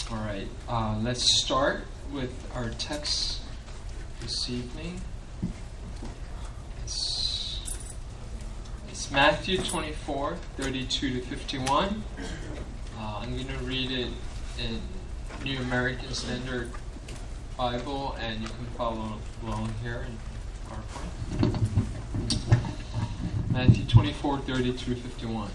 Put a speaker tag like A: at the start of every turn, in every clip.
A: All right, let's start with our text this evening. It's Matthew 24, 32 to 51. I'm going to read it in New American Standard Bible, and you can follow along here in PowerPoint. Matthew 24, 32 to 51.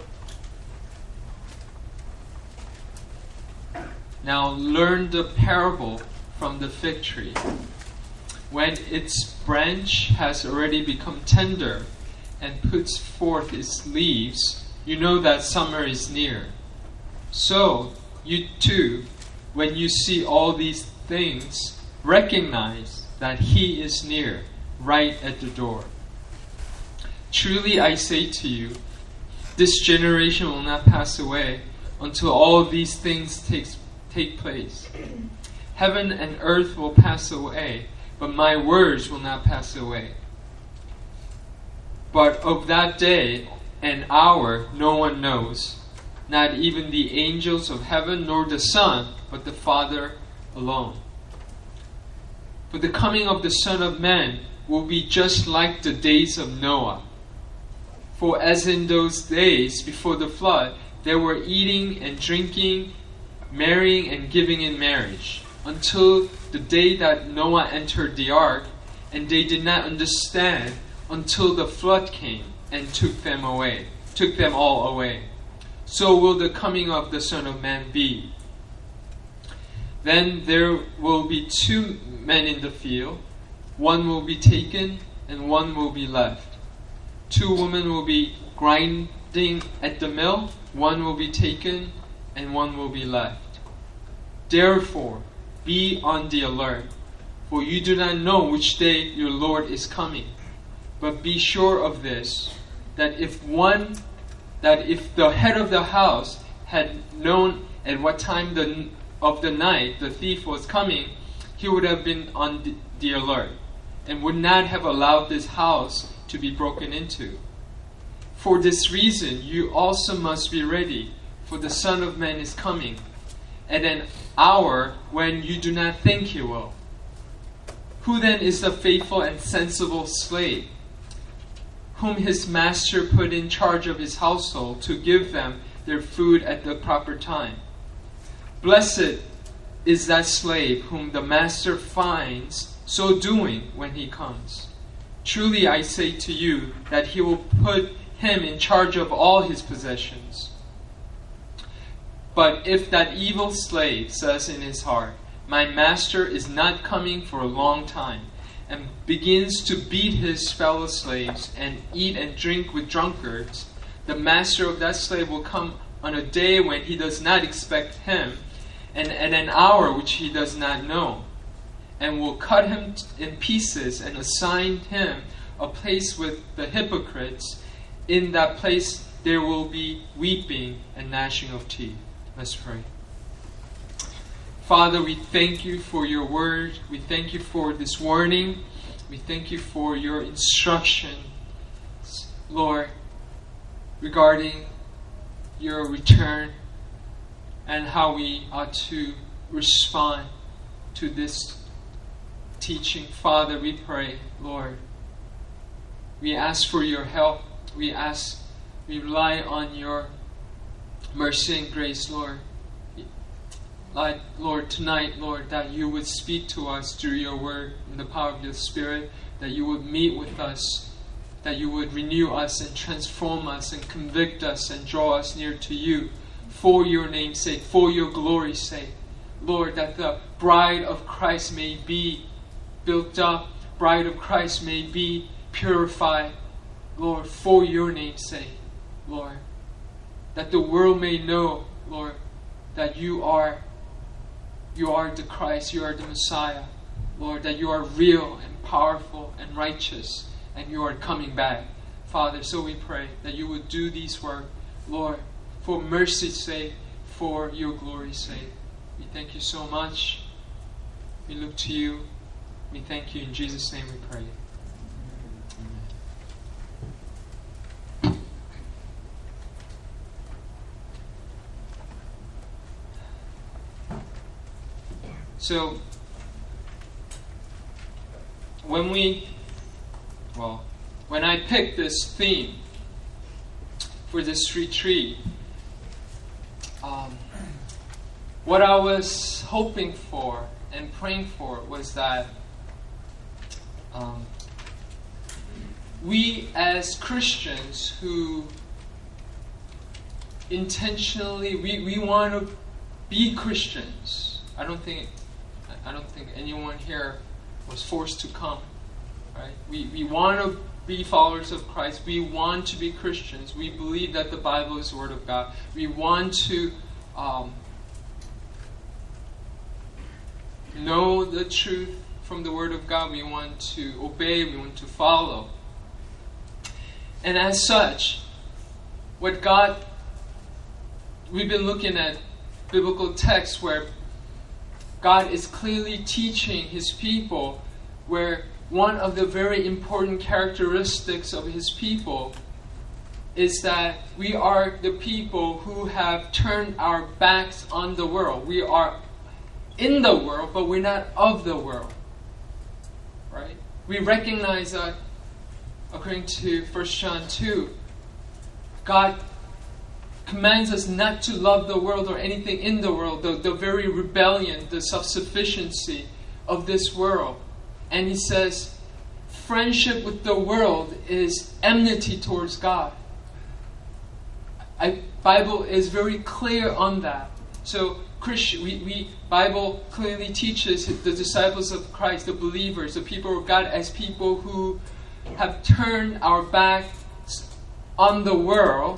A: Now learn the parable from the fig tree. When its branch has already become tender and puts forth its leaves, you know that summer is near. So, you too, when you see all these things, recognize that He is near, right at the door. Truly I say to you, this generation will not pass away until all these things take place. Heaven and earth will pass away, but my words will not pass away. But of that day and hour no one knows, not even the angels of heaven nor the Son, but the Father alone. But the coming of the Son of Man will be just like the days of Noah. For as in those days before the flood, they were eating and drinking, marrying and giving in marriage, until the day that Noah entered the ark, and they did not understand until the flood came and took them all away. So will the coming of the Son of Man be. Then there will be two men in the field, one will be taken and one will be left. Two women will be grinding at the mill, one will be taken and one will be left. Therefore, be on the alert, for you do not know which day your Lord is coming. But be sure of this, that if the head of the house had known at what time of the night the thief was coming, he would have been on the alert, and would not have allowed this house to be broken into. For this reason, you also must be ready, for the Son of Man is coming at an hour when you do not think He will. Who then is the faithful and sensible slave, whom his master put in charge of his household to give them their food at the proper time? Blessed is that slave whom the master finds so doing when he comes. Truly I say to you that he will put him in charge of all his possessions. But if that evil slave says in his heart, my master is not coming for a long time, and begins to beat his fellow slaves and eat and drink with drunkards, the master of that slave will come on a day when he does not expect him, and at an hour which he does not know, and will cut him in pieces and assign him a place with the hypocrites. In that place there will be weeping and gnashing of teeth. Let's pray. Father, we thank you for your word. We thank you for this warning. We thank you for your instruction, Lord, regarding your return and how we ought to respond to this teaching. Father, we pray, Lord, we ask for your help. We rely on your mercy and grace, Lord. Lord, tonight, Lord, that you would speak to us through your word in the power of your Spirit, that you would meet with us, that you would renew us and transform us and convict us and draw us near to you for your name's sake, for your glory's sake. Lord, that the bride of Christ may be built up, bride of Christ may be purified, Lord, for your name's sake, Lord. That the world may know, Lord, that you are the Christ, you are the Messiah, Lord, that you are real and powerful and righteous, and you are coming back. Father, so we pray that you would do these work, Lord, for mercy's sake, for your glory's sake. We thank you so much. We look to you. We thank you. In Jesus' name we pray. Amen. So when I picked this theme for this retreat, what I was hoping for and praying for was that we as Christians who intentionally, we want to be Christians. I don't think anyone here was forced to come, right? We want to be followers of Christ. We want to be Christians. We believe that the Bible is the Word of God. We want to know the truth from the Word of God. We want to obey. We want to follow. And as such, we've been looking at biblical texts where God is clearly teaching His people, where one of the very important characteristics of His people is that we are the people who have turned our backs on the world. We are in the world, but we're not of the world. Right? We recognize that, according to 1 John 2, God commands us not to love the world or anything in the world, the very rebellion, the self-sufficiency of this world. And He says, friendship with the world is enmity towards God. Bible is very clear on that. So Bible clearly teaches the disciples of Christ, the believers, the people of God, as people who have turned our backs on the world,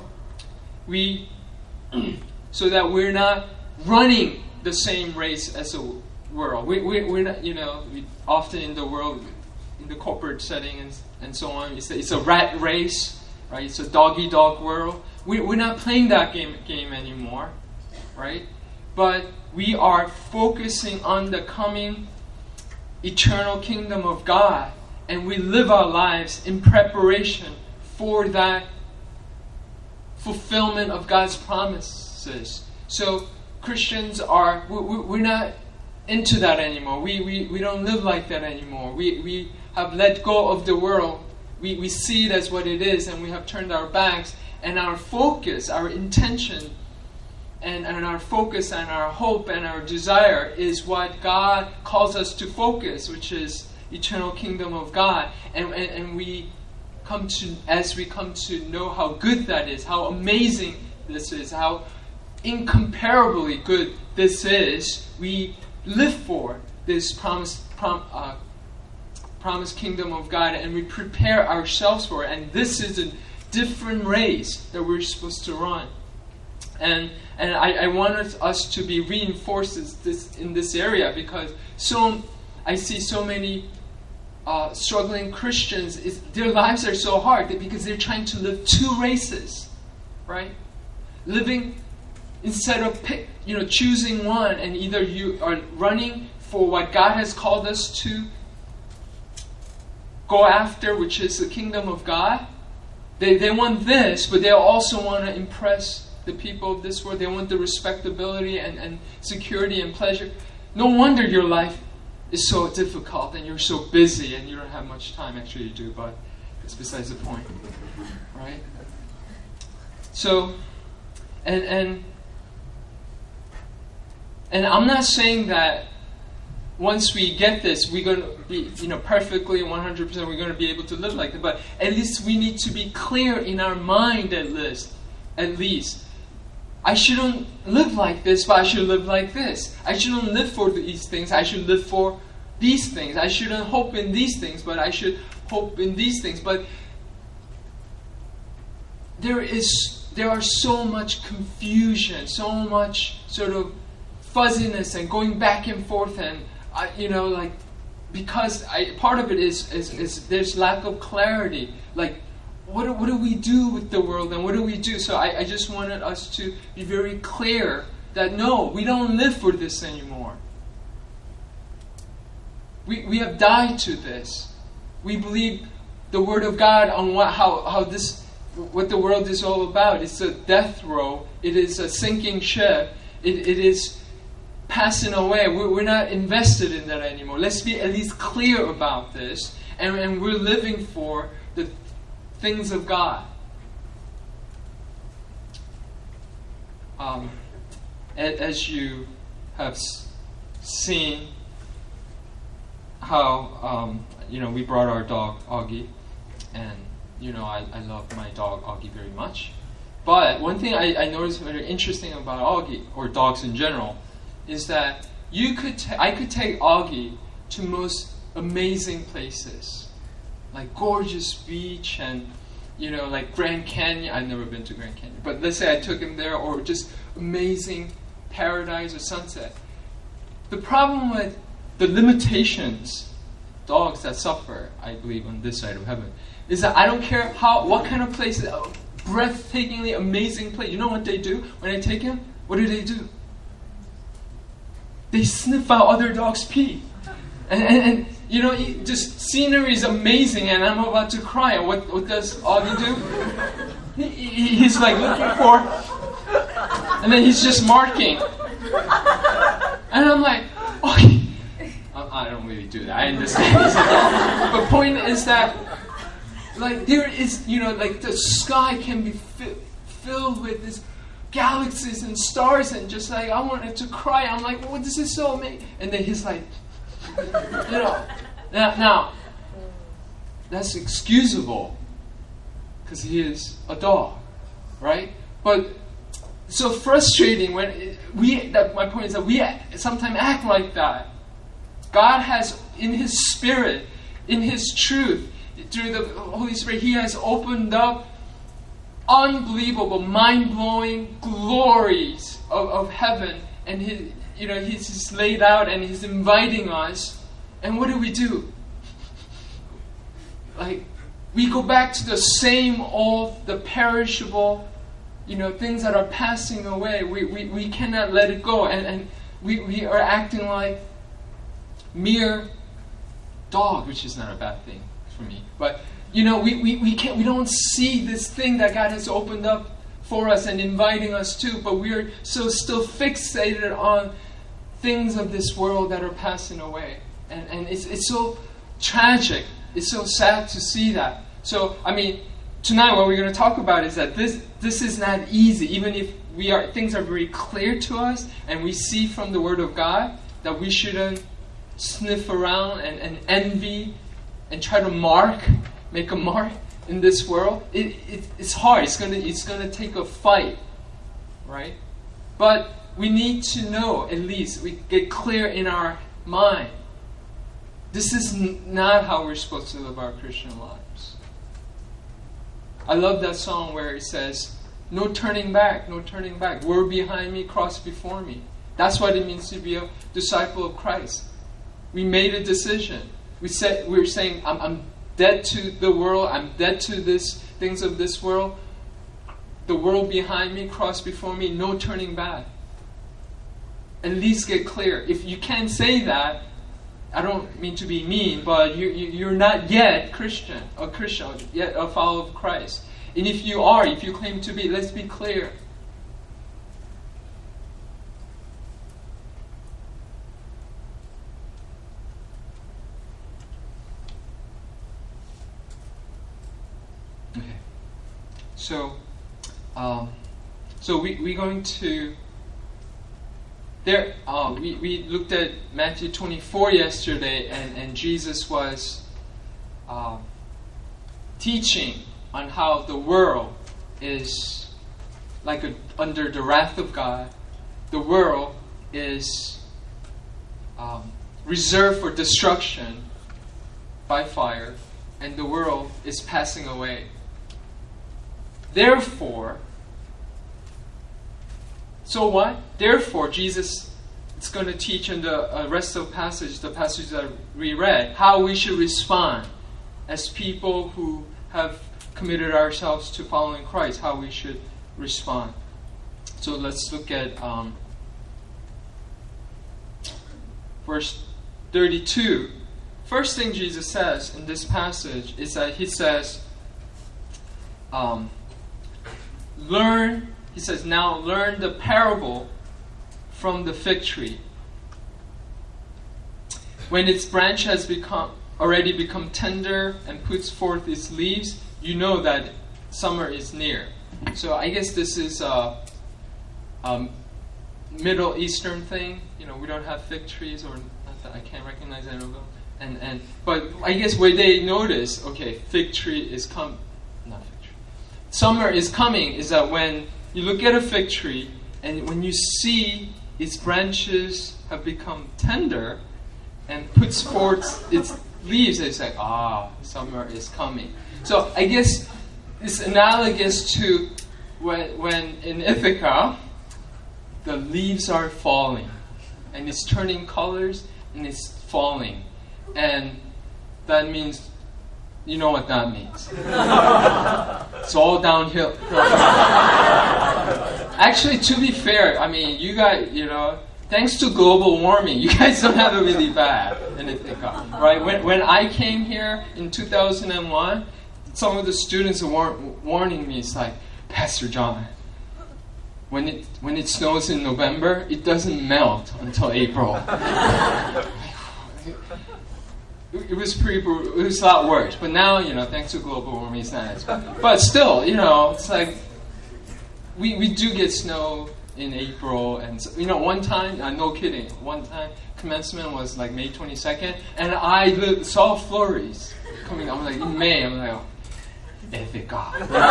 A: so that we're not running the same race as the world. We're not, we often in the world, in the corporate setting and so on, it's a rat race, right? It's a dog-eat-dog world. We're not playing that game anymore, right? But we are focusing on the coming eternal kingdom of God, and we live our lives in preparation for that fulfillment of God's promises. So Christians we're not into that anymore. We don't live like that anymore. We have let go of the world. We see it as what it is, and we have turned our backs. And our focus, our intention, and our focus and our hope and our desire is what God calls us to focus, which is eternal kingdom of God. And we come to know how good that is, how amazing this is, how incomparably good this is, we live for this promised kingdom of God, and we prepare ourselves for it. And this is a different race that we're supposed to run. And I wanted us to be reinforced in this area, because I see so many struggling Christians, their lives are so hard because they're trying to live two races, right? Living instead of choosing one, and either you are running for what God has called us to go after, which is the kingdom of God. They want this, but they also want to impress the people of this world. They want the respectability and security and pleasure. No wonder your life is so difficult and you're so busy and you don't have much time. Actually you do, but it's besides the point, right? So, and I'm not saying that once we get this, we're going to be, perfectly 100%, we're going to be able to live like that. But at least we need to be clear in our mind at least. I shouldn't live like this, but I should live like this. I shouldn't live for these things. I should live for these things. I shouldn't hope in these things, but I should hope in these things. But there are so much confusion, so much sort of fuzziness and going back and forth, and because part of it is there's lack of clarity. Like, what do we do with the world, and what do we do? So I just wanted us to be very clear that no, we don't live for this anymore. We have died to this. We believe the Word of God on what the world is all about. It's a death row. It is a sinking ship. It is passing away. We're not invested in that anymore. Let's be at least clear about this. And we're living for the things of God. As you have seen how, we brought our dog, Augie. And, I love my dog, Augie, very much. But one thing I noticed very interesting about Augie, or dogs in general, is that I could take Augie to most amazing places, like gorgeous beach and like Grand Canyon. I've never been to Grand Canyon, but let's say I took him there, or just amazing paradise or sunset. The problem with the limitations, dogs that suffer, I believe, on this side of heaven, is that I don't care what kind of place, breathtakingly amazing place. You know what they do when I take him? What do? They sniff out other dogs' pee. And just scenery is amazing, and I'm about to cry. And what does Augie do? He's like looking for, and then he's just marking. And I'm like, Augie. I don't really do that. I understand. But point is that, like, there is, like the sky can be filled with these galaxies and stars, and just like, I wanted to cry. I'm like, oh, this is so amazing. And then he's like, now, that's excusable because he is a dog, right? But so frustrating when my point is that we sometimes act like that. God has, in His Spirit, in His truth, through the Holy Spirit, He has opened up unbelievable, mind-blowing glories of heaven, and He's just laid out, and He's inviting us. And what do? Like, we go back to the same old, the perishable, things that are passing away. We cannot let it go, and we are acting like mere dog, which is not a bad thing for me. But we don't see this thing that God has opened up for us and inviting us to, but we are still fixated on things of this world that are passing away. And it's so tragic. It's so sad to see that. So, tonight what we're going to talk about is that this is not easy. Even if things are very clear to us, and we see from the Word of God that we shouldn't sniff around and envy and try to make a mark in this world. It's hard. It's gonna take a fight, right? But we need to know, at least we get clear in our mind, this is not how we're supposed to live our Christian lives. I love that song where it says, no turning back, no turning back. Word behind me, cross before me. That's what it means to be a disciple of Christ. We made a decision. We're saying, I'm dead to the world. I'm dead to things of this world. The world behind me, cross before me. No turning back. At least get clear. If you can't say that, I don't mean to be mean, but you're not yet a Christian, yet a follower of Christ. And if you claim to be, let's be clear. So we're going to there. We looked at Matthew 24 yesterday, and Jesus was teaching on how the world is like under the wrath of God. The world is reserved for destruction by fire, and the world is passing away. Therefore, so what? Therefore, Jesus is going to teach in the rest of the passage that we read, how we should respond as people who have committed ourselves to following Christ, how we should respond. So let's look at verse 32. First thing Jesus says in this passage is that He says, now learn the parable from the fig tree. when its branch has already become tender and puts forth its leaves, you know that summer is near. So I guess this is a Middle Eastern thing. We don't have fig trees, or not that I can't recognize that logo. But I guess where they notice, okay, fig tree is not fig tree. Summer is coming is that when you look at a fig tree and when you see its branches have become tender and puts forth its leaves, it's like, summer is coming. So I guess it's analogous to when in Ithaca, the leaves are falling and it's turning colors and it's falling. And that means, you know what that means. It's all downhill. Actually, to be fair, I mean, you guys, thanks to global warming, you guys don't have it really bad in Ithaca, right? When I came here in 2001, some of the students were warning me, it's like, Pastor John, when it snows in November, it doesn't melt until April. It was it was a lot worse. But now, thanks to global warming, it's not as bad. But still, it's like we do get snow in April, and one time, no kidding, one time commencement was like May 22nd, and I saw flurries coming. I'm like in May. I'm like, Ithaca.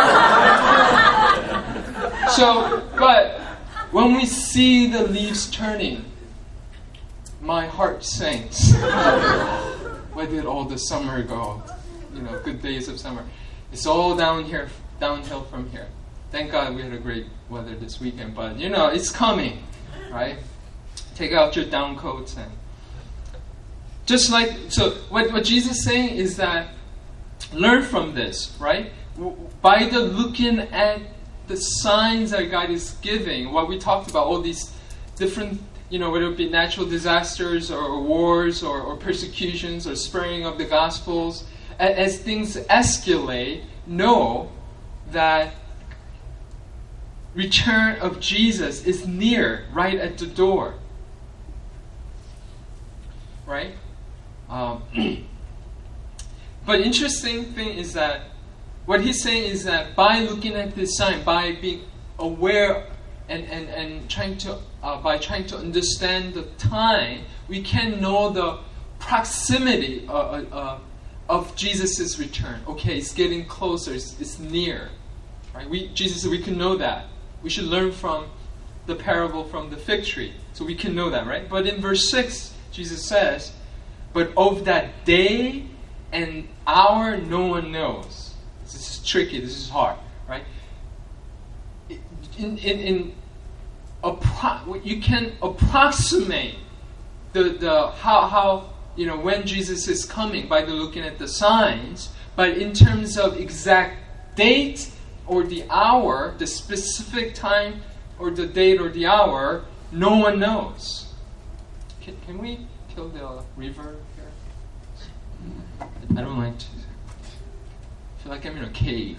A: So, but when we see the leaves turning, my heart sinks. Where did all the summer go? Good days of summer. It's all downhill from here. Thank God we had a great weather this weekend, but it's coming, right? Take out your down coats and just like so. What Jesus is saying is that learn from this, right? By the looking at the signs that God is giving, what we talked about, all these different, whether it be natural disasters or wars or persecutions or spreading of the Gospels, as things escalate, know that return of Jesus is near, right at the door. Right? But interesting thing is that what he's saying is that by looking at this sign, by being aware and trying to understand the time, we can know the proximity of Jesus' return. Okay, it's getting closer. It's near. Right? Jesus said we can know that. We should learn from the parable from the fig tree, so we can know that, right? But in verse 6, Jesus says, "But of that day and hour, no one knows." This is tricky. This is hard, right? You can approximate the how when Jesus is coming by looking at the signs, but in terms of exact date or the hour, the specific time or the date or the hour, no one knows. Can we kill the reverb here? I don't like to. I feel like I'm in a cave.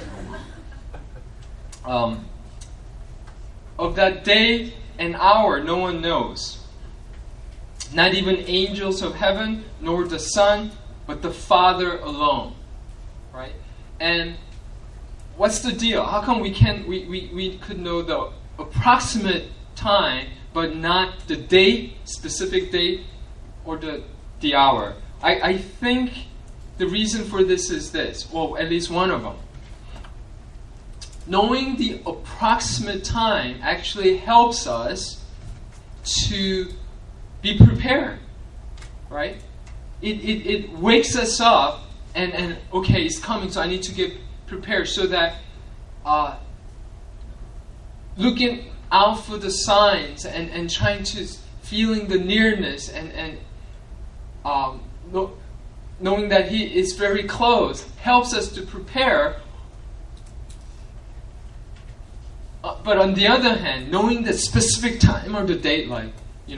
A: Of that day and hour, no one knows. Not even angels of heaven, nor the Son, but the Father alone. Right? And what's the deal? How come we could know the approximate time, but not the date, specific date, or the hour? I think the reason for this is this. Well, at least one of them. Knowing the approximate time actually helps us to be prepared, right? It wakes us up and okay, it's coming, so I need to get prepared so that looking out for the signs and trying to feeling the nearness and knowing that He is very close helps us to prepare. But on the other hand, knowing the specific time or the date, like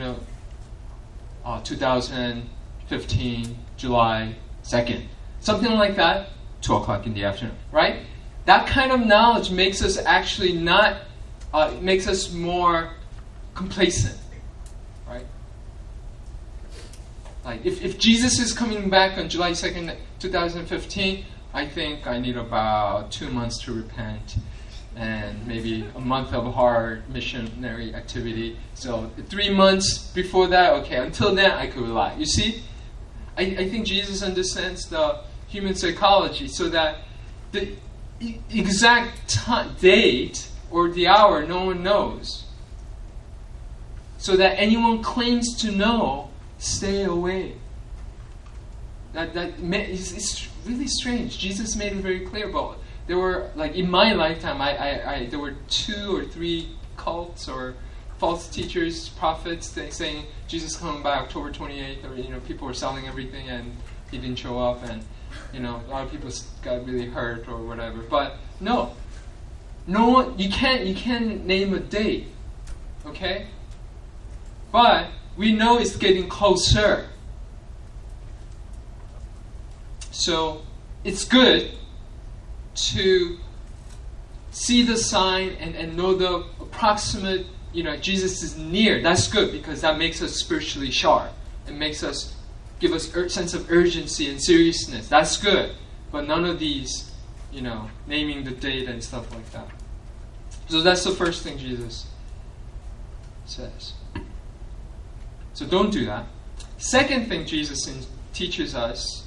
A: 2015 July 2nd, something like that, 2 o'clock in the afternoon, right? That kind of knowledge makes us actually makes us more complacent, right? Like, if Jesus is coming back on July 2nd, 2015, I think I need about 2 months to repent and maybe a month of hard missionary activity. So 3 months before that, okay, until then I could rely. You see, I think Jesus understands the human psychology so that the exact date or the hour no one knows. So that anyone claims to know, stay away. It's really strange. Jesus made it very clear, but there were, like, in my lifetime, there were 2 or 3 cults or false teachers, prophets saying Jesus coming by October 28th, or people were selling everything and he didn't show up, and a lot of people got really hurt or whatever. But no one, you can't name a date, okay? But we know it's getting closer. So it's good to see the sign and know the approximate, Jesus is near. That's good because that makes us spiritually sharp. It makes us, give us a sense of urgency and seriousness. That's good. But none of these, naming the date and stuff like that. So that's the first thing Jesus says. So don't do that. Second thing Jesus teaches us,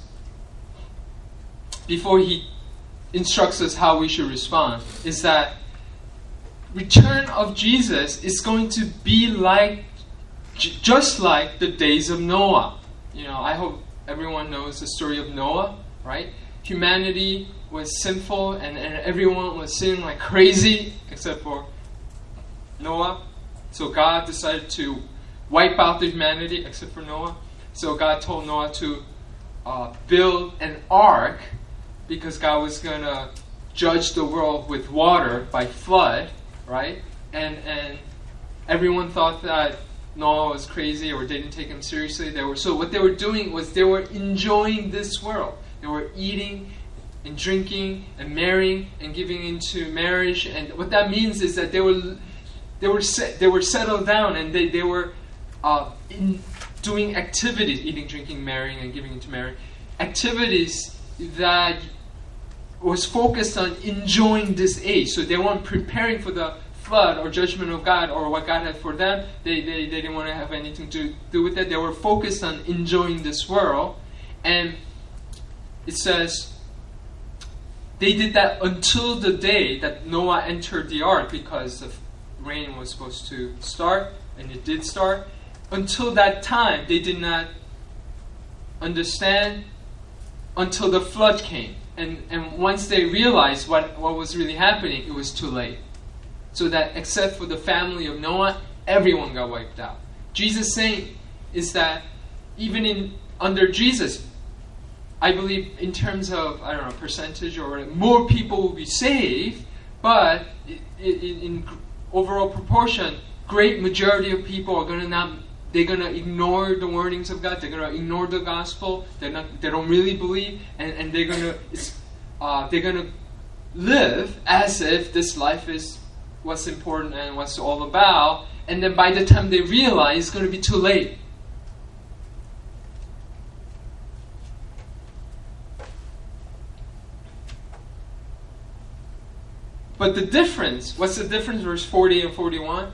A: before he instructs us how we should respond, is that return of Jesus is going to be like, just like the days of Noah. I hope everyone knows the story of Noah, right? Humanity was sinful and everyone was sinning like crazy except for Noah. So God decided to wipe out the humanity except for Noah. So God told Noah to build an ark because God was going to judge the world with water by flood, right? And everyone thought that Noah was crazy or didn't take him seriously. So what they were doing was they were enjoying this world. They were eating and drinking and marrying and giving into marriage. And what that means is that they were settled down and they were doing activities, eating, drinking, marrying, and giving into marriage, activities that was focused on enjoying this age. So they weren't preparing for the flood or judgment of God or what God had for them. They didn't want to have anything to do with that. They were focused on enjoying this world. And it says they did that until the day that Noah entered the ark, because the rain was supposed to start, and it did start. Until that time, they did not understand until the flood came. And once they realized what was really happening, it was too late. So that except for the family of Noah, everyone got wiped out. Jesus' saying is that even under Jesus, I believe in terms of, percentage or whatever, more people will be saved, but in overall proportion, great majority of people are they're going to ignore the warnings of God. They're going to ignore the gospel. They don't really believe, and they're going to live as if this life is what's important and what's all about. And then by the time they realize, it's going to be too late. But the difference, what's the difference, verse 40 and 41?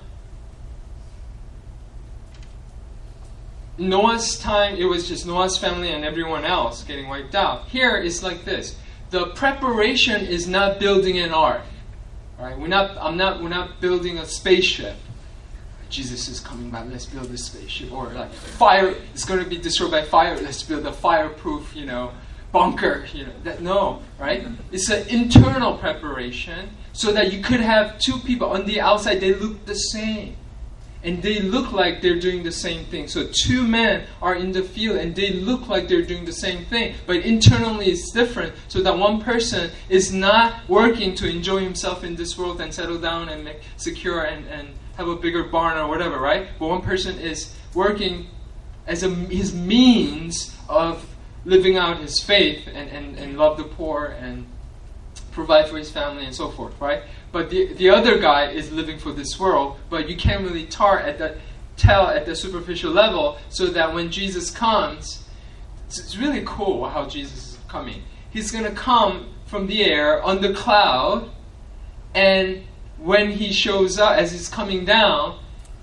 A: In Noah's time, it was just Noah's family and everyone else getting wiped out. Here, it's like this. The preparation is not building an ark. Right? We're not building a spaceship. Jesus is coming back, let's build a spaceship. Or like fire, it's going to be destroyed by fire, let's build a fireproof, bunker. No, right? It's an internal preparation so that you could have two people on the outside, they look the same. And they look like they're doing the same thing. So two men are in the field and they look like they're doing the same thing. But internally it's different. So that one person is not working to enjoy himself in this world and settle down and make secure and have a bigger barn or whatever, right? But one person is working as his means of living out his faith and love the poor and provide for his family and so forth, right? But the other guy is living for this world, but you can't really tell at the superficial level, so that when Jesus comes, it's really cool how Jesus is coming. He's going to come from the air on the cloud, and when he shows up, as he's coming down,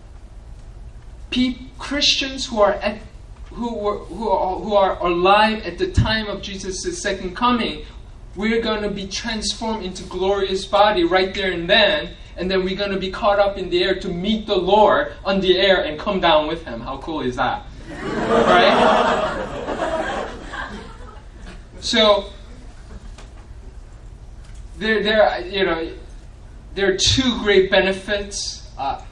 A: Christians who are alive at the time of Jesus' second coming, we're going to be transformed into glorious body right there and then we're going to be caught up in the air to meet the Lord on the air and come down with Him. How cool is that? Right? So there are two great benefits.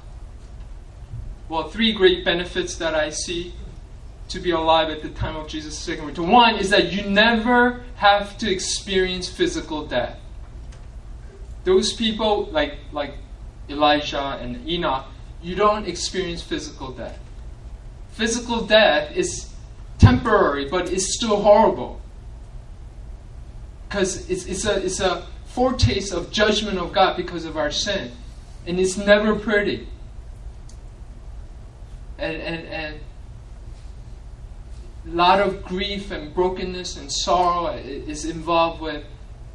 A: Three great benefits that I see to be alive at the time of Jesus' second return. One is that you never have to experience physical death. Those people like Elijah and Enoch, you don't experience physical death. Physical death is temporary, but it's still horrible. Because it's a foretaste of judgment of God because of our sin. And it's never pretty. And a lot of grief and brokenness and sorrow is involved with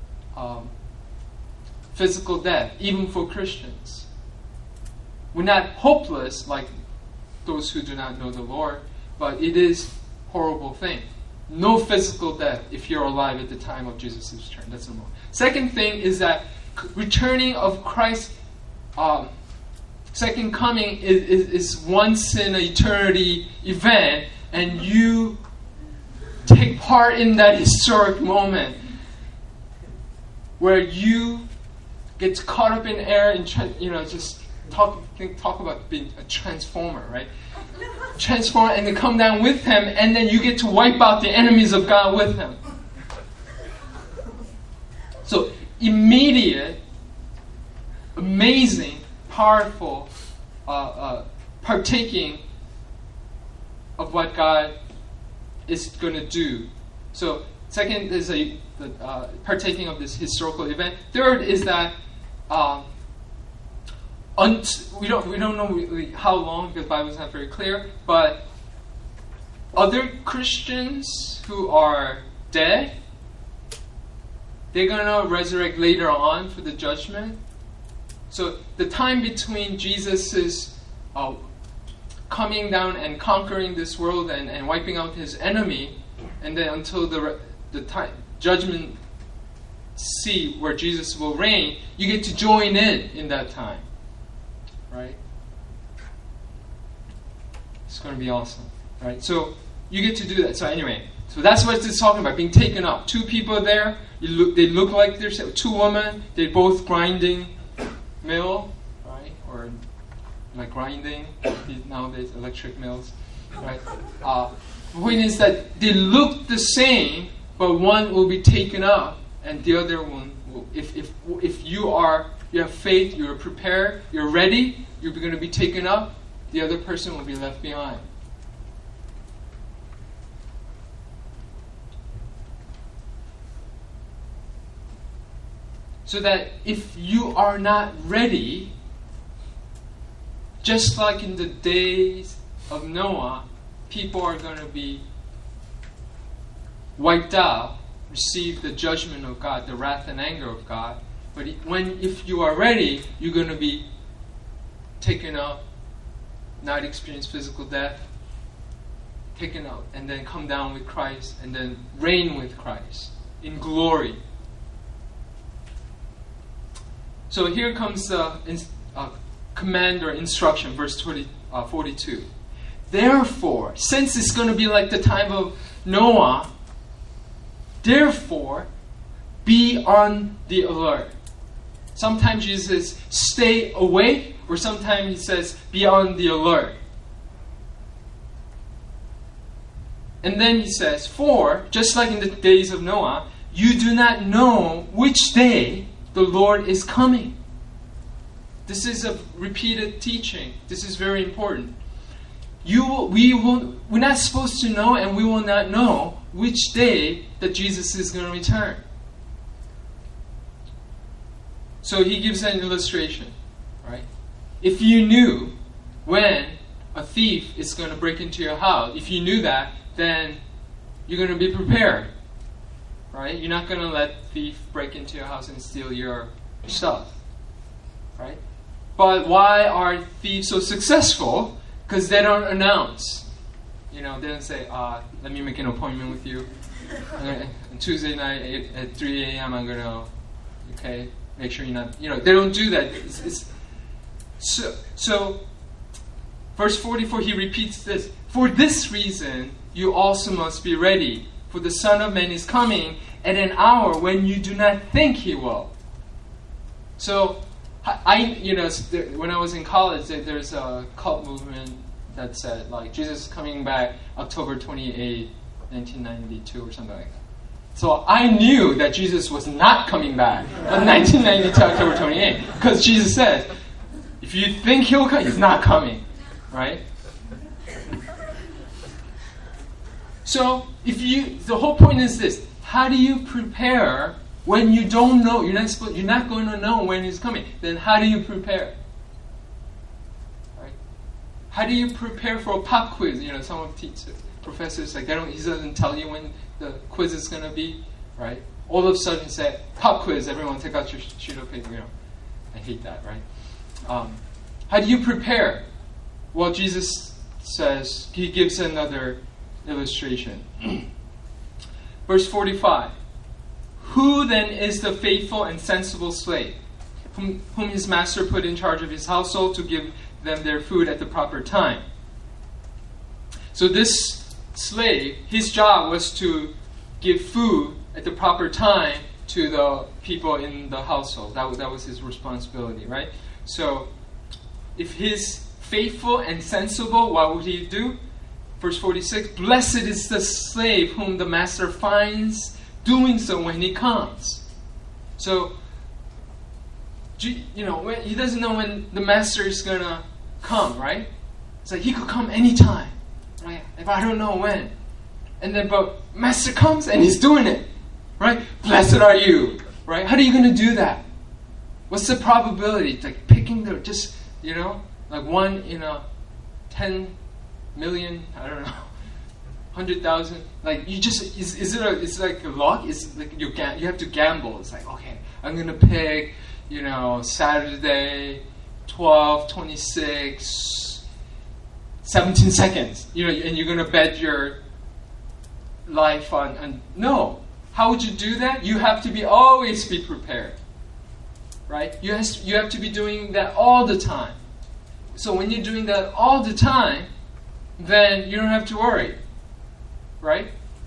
A: physical death, even for Christians. We're not hopeless like those who do not know the Lord, but it is a horrible thing. No physical death if you're alive at the time of Jesus' return. That's number one. Second thing is that returning of Christ, second coming is once in an eternity event, and you take part in that historic moment where you get caught up in air and just talk about being a transformer, right? Transform and then come down with Him, and then you get to wipe out the enemies of God with Him. So immediate, amazing, powerful partaking of what God is going to do. So second is partaking of this historical event. Third is that we don't know how long, because the Bible is not very clear, but other Christians who are dead, they're going to resurrect later on for the judgment. So the time between Jesus' coming down and conquering this world and wiping out His enemy, and then until the time judgment seat where Jesus will reign, you get to join in that time. Right? It's going to be awesome. Right? So you get to do that. So anyway, so that's what it's talking about, being taken up. Two people there, they look like they're two women, they're both grinding mill, right? Or like grinding, nowadays electric mills. Right? The point is that they look the same, but one will be taken up and the other one will, if you have faith, you're prepared, you're ready, you're going to be taken up, the other person will be left behind. So that if you are not ready, just like in the days of Noah, people are going to be wiped out, receive the judgment of God, the wrath and anger of God. But if you are ready, you're going to be taken up, not experience physical death, taken up, and then come down with Christ, and then reign with Christ in glory. So here comes the command or instruction, verse 42. Therefore, since it's going to be like the time of Noah, therefore, be on the alert. Sometimes Jesus says, stay awake, or sometimes He says, be on the alert. And then He says, for, just like in the days of Noah, you do not know which day the Lord is coming. This is a repeated teaching. This is very important. We're not supposed to know, and we will not know which day that Jesus is going to return. So He gives an illustration, right? If you knew when a thief is going to break into your house, if you knew that, then you're going to be prepared, right? You're not going to let thief break into your house and steal your stuff, right? But why are thieves so successful? Because they don't announce. They don't say, let me make an appointment with you. On Tuesday night at 3 a.m. I'm going to, make sure you're not, they don't do that. So, verse 44, he repeats this. For this reason, you also must be ready, for the Son of Man is coming at an hour when you do not think he will. So, when I was in college, there's a cult movement that said, like, Jesus is coming back October 28, 1992 or something like that. So I knew that Jesus was not coming back on 1992 October 28, because Jesus said, if you think he'll come, he's not coming, right? So the whole point is this: how do you prepare when you don't know? You're not going to know when he's coming. Then how do you prepare? Right? How do you prepare for a pop quiz? Some of the professors he doesn't tell you when the quiz is going to be, right? All of a sudden say, pop quiz, everyone take out your sheet of paper. I hate that, right? How do you prepare? Well, Jesus says, he gives another illustration. Verse 45. Who then is the faithful and sensible slave, whom his master put in charge of his household to give them their food at the proper time? So this slave, his job was to give food at the proper time to the people in the household. That was his responsibility, right? So if he's faithful and sensible, what would he do? Verse 46, blessed is the slave whom the master finds doing so when he comes. So, he doesn't know when the master is going to come, right? It's like he could come anytime, right? If I don't know when. But master comes and he's doing it, right? Blessed are you, right? How are you going to do that? What's the probability? It's like picking like 1 in a 10 million, I don't know, 100,000. Like it's like a luck. It's like you have to gamble. It's like, okay, I'm gonna pick, Saturday, 12:26, 17 seconds. And you're gonna bet your life on. No, how would you do that? You have to always be prepared, right? You have to be doing that all the time. So when you're doing that all the time, then you don't have to worry, right?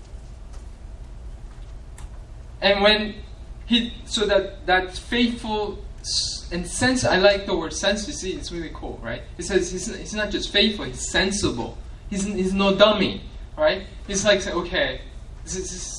A: And that faithful and sense, I like the word sense. You see, it's really cool, right? It says he's not just faithful; he's sensible. He's no dummy, right? He's like, okay, this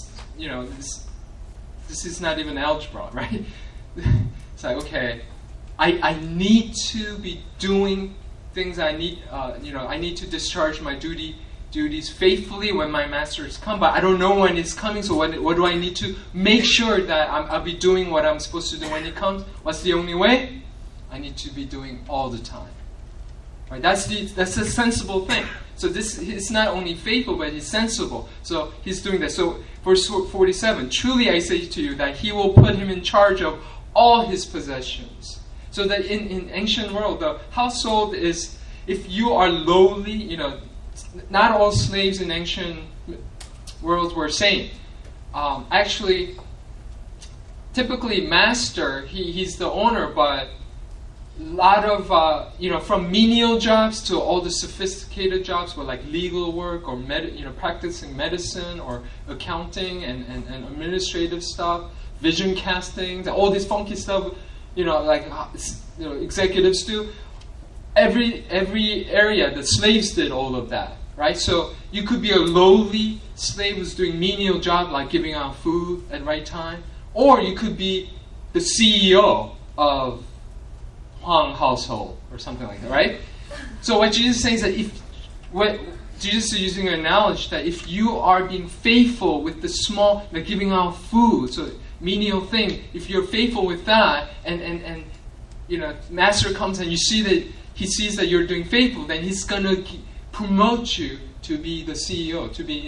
A: is not even algebra, right? It's like, okay, I need to be doing things I need, I need to discharge my duties faithfully when my master is come. But I don't know when it's coming, so what do I need to make sure that I'll be doing what I'm supposed to do when it comes? What's the only way? I need to be doing all the time. Right? That's a sensible thing. So he's not only faithful, but he's sensible. So he's doing that. So verse 47, truly I say to you that he will put him in charge of all his possessions. So that in ancient world, the household is, if you are lowly, not all slaves in ancient world were same. Actually, typically master, he's the owner, but a lot of, from menial jobs to all the sophisticated jobs were like legal work or practicing medicine or accounting and administrative stuff, vision casting, all this funky stuff. Executives do. Every area, the slaves did all of that, right? So you could be a lowly slave who's doing menial job like giving out food at the right time, or you could be the CEO of Huang household or something like that, right? So what Jesus is saying is that Jesus is using an analogy that if you are being faithful with the small, like giving out food, so menial thing, if you're faithful with that, and master comes and you see that he sees that you're doing faithful, then he's going to promote you to be the CEO, to be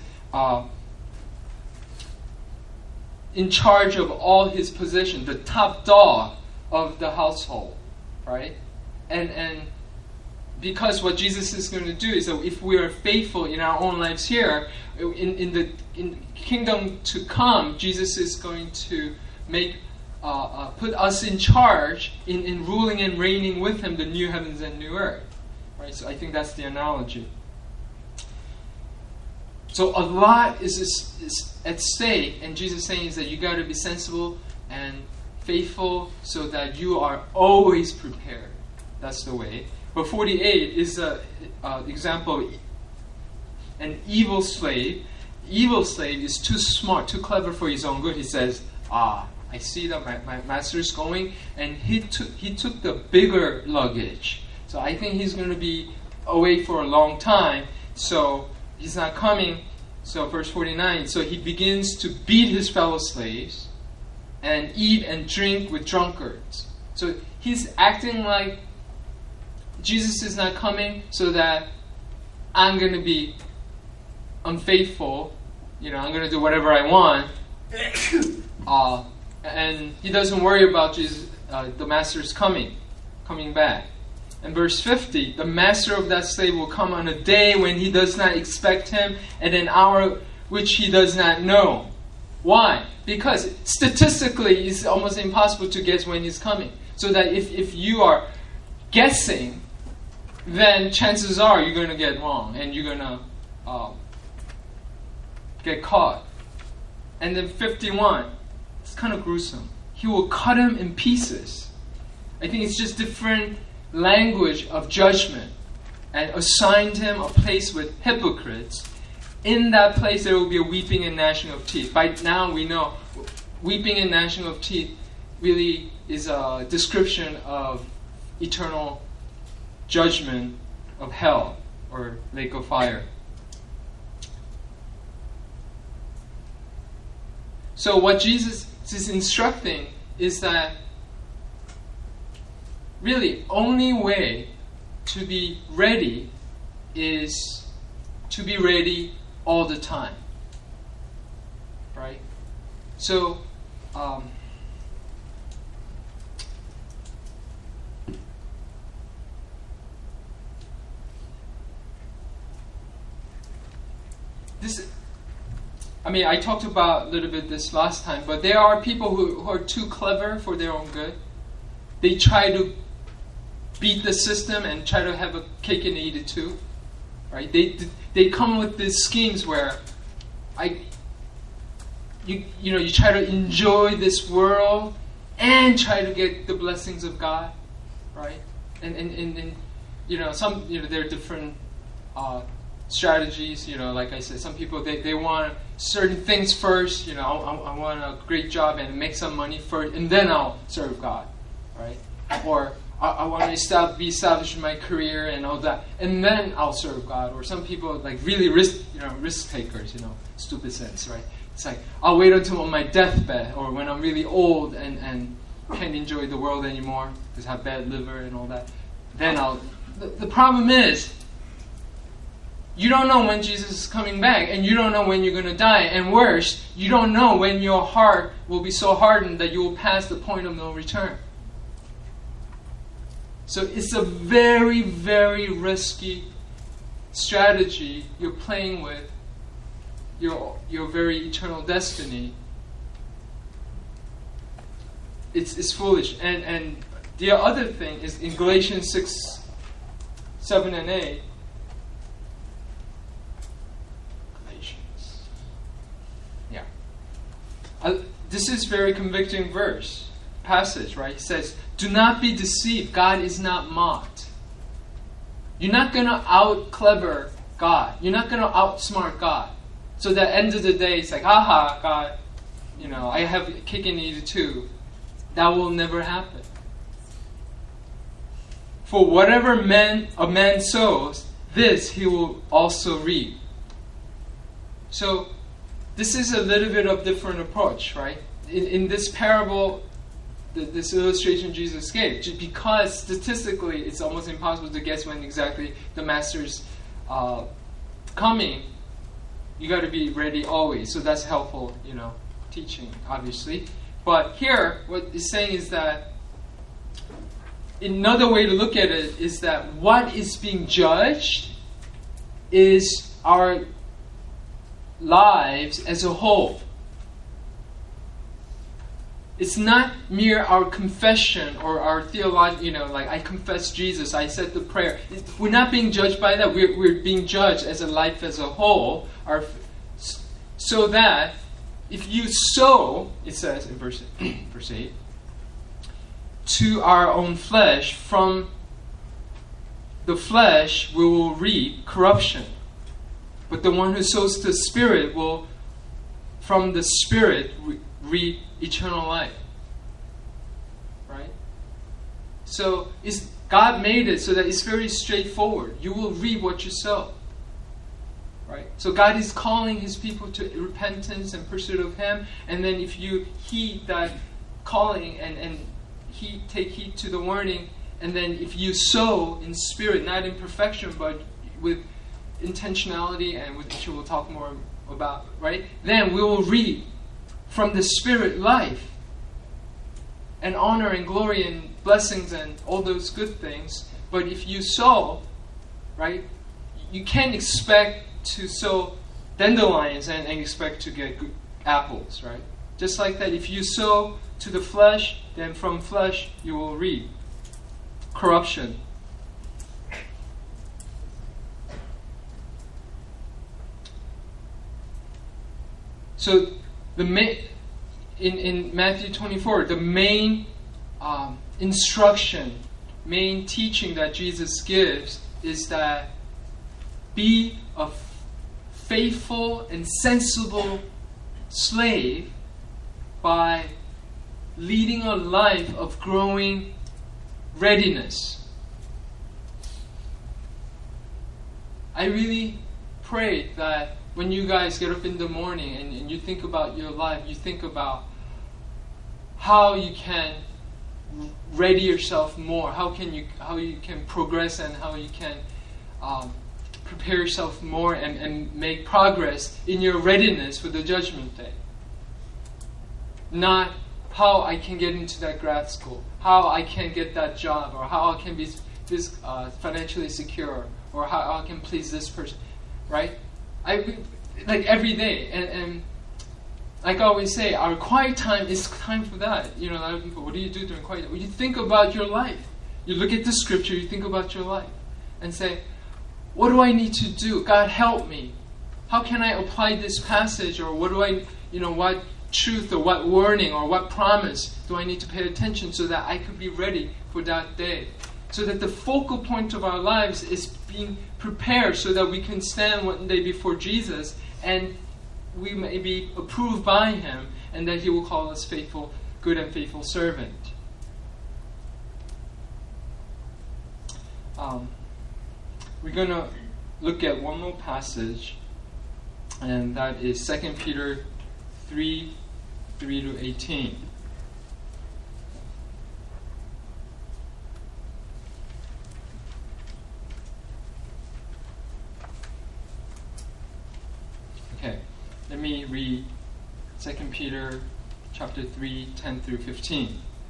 A: in charge of all his position, the top dog of the household, right? And because what Jesus is going to do is that if we are faithful in our own lives here, in the kingdom to come, Jesus is going to make put us in charge in ruling and reigning with him the new heavens and new earth, right? So I think that's the analogy. So a lot is at stake, and Jesus is saying is that you got to be sensible and faithful so that you are always prepared. That's the way. But 48 is an example of an evil slave. Evil slave is too smart, too clever for his own good. He says, I see that my master is going, and he took the bigger luggage. So I think he's going to be away for a long time. So he's not coming. So verse 49, so he begins to beat his fellow slaves and eat and drink with drunkards. So he's acting like Jesus is not coming so that I'm going to be unfaithful. I'm going to do whatever I want. And he doesn't worry about Jesus, the master's coming back. And verse 50, the master of that slave will come on a day when he does not expect him, at an hour which he does not know. Why? Because statistically it's almost impossible to guess when he's coming. So that if you are guessing, then chances are you're going to get wrong and you're going to get caught. And then 51, it's kind of gruesome. He will cut him in pieces. I think it's just different language of judgment, and assigned him a place with hypocrites. In that place there will be a weeping and gnashing of teeth. By now we know weeping and gnashing of teeth really is a description of eternal judgment of hell or lake of fire. So what Jesus is instructing is that really only way to be ready is to be ready all the time. Right? So I talked about a little bit this last time, but there are people who are too clever for their own good. They try to beat the system and try to have a cake and eat it too. Right? They come with these schemes where you try to enjoy this world and try to get the blessings of God, right? And some there are different strategies. Like I said, some people they want certain things first. I want a great job and make some money first, and then I'll serve God, right? Or I want to be established in my career and all that, and then I'll serve God. Or some people like really risk takers, stupid sense, right? It's like I'll wait until on my deathbed or when I'm really old and can't enjoy the world anymore because I have bad liver and all that. Then I'll. The problem is, you don't know when Jesus is coming back, and you don't know when you're going to die. And worse, you don't know when your heart will be so hardened that you will pass the point of no return. So it's a very, very risky strategy you're playing with your very eternal destiny. It's foolish. And the other thing is in Galatians 6, 7 and 8. Galatians. Yeah. This is very convicting passage, right? It says, do not be deceived. God is not mocked. You're not going to out-clever God. You're not going to outsmart God. So that end of the day, it's like, aha, God, I have cake and eat it too. That will never happen. For whatever a man sows, this he will also reap. So this is a little bit of different approach, right? In this parable,
B: this illustration Jesus gave, because statistically it's almost impossible to guess when exactly the master's coming. You got to be ready always. So that's helpful, teaching, obviously. But here, what it's saying is that another way to look at it is that what is being judged is our lives as a whole. It's not mere our confession or our theology, like I confess Jesus, I said the prayer. We're not being judged by that. We're being judged as a life as a whole. So that if you sow, it says in verse 8, to our own flesh, from the flesh we will reap corruption. But the one who sows to the Spirit will, from the Spirit, reap eternal life. Right? So God made it so that it's very straightforward. You will reap what you sow. Right? So God is calling His people to repentance and pursuit of Him. And then if you heed that calling and take heed to the warning, and then if you sow in spirit, not in perfection, but with intentionality, and which we'll talk more about, right? Then we will reap from the Spirit life and honor and glory and blessings and all those good things. But if you sow, right, you can't expect to sow dandelions and expect to get good apples, right? Just like that, if you sow to the flesh, then from flesh you will reap corruption. So in Matthew 24, the main instruction, main teaching that Jesus gives is that be a faithful and sensible slave by leading a life of growing readiness. I really pray that when you guys get up in the morning and you think about your life, you think about how you can ready yourself more, how you can progress, and how you can prepare yourself more and make progress in your readiness for the judgment day. Not how I can get into that grad school, how I can get that job, or how I can be this financially secure, or how I can please this person, right? Like every day, and like I always say, our quiet time is time for that. A lot of people, what do you do during quiet time? Well, you think about your life. You look at the scripture, you think about your life, and say, what do I need to do? God, help me. How can I apply this passage, or what truth or what warning or what promise do I need to pay attention so that I could be ready for that day? So that the focal point of our lives is being prepared so that we can stand one day before Jesus and we may be approved by Him, and that He will call us faithful, good and faithful servant. We're going to look at one more passage, and that is 2 Peter 3:3-18. Okay, let me read 2 Peter chapter 3, 10-15.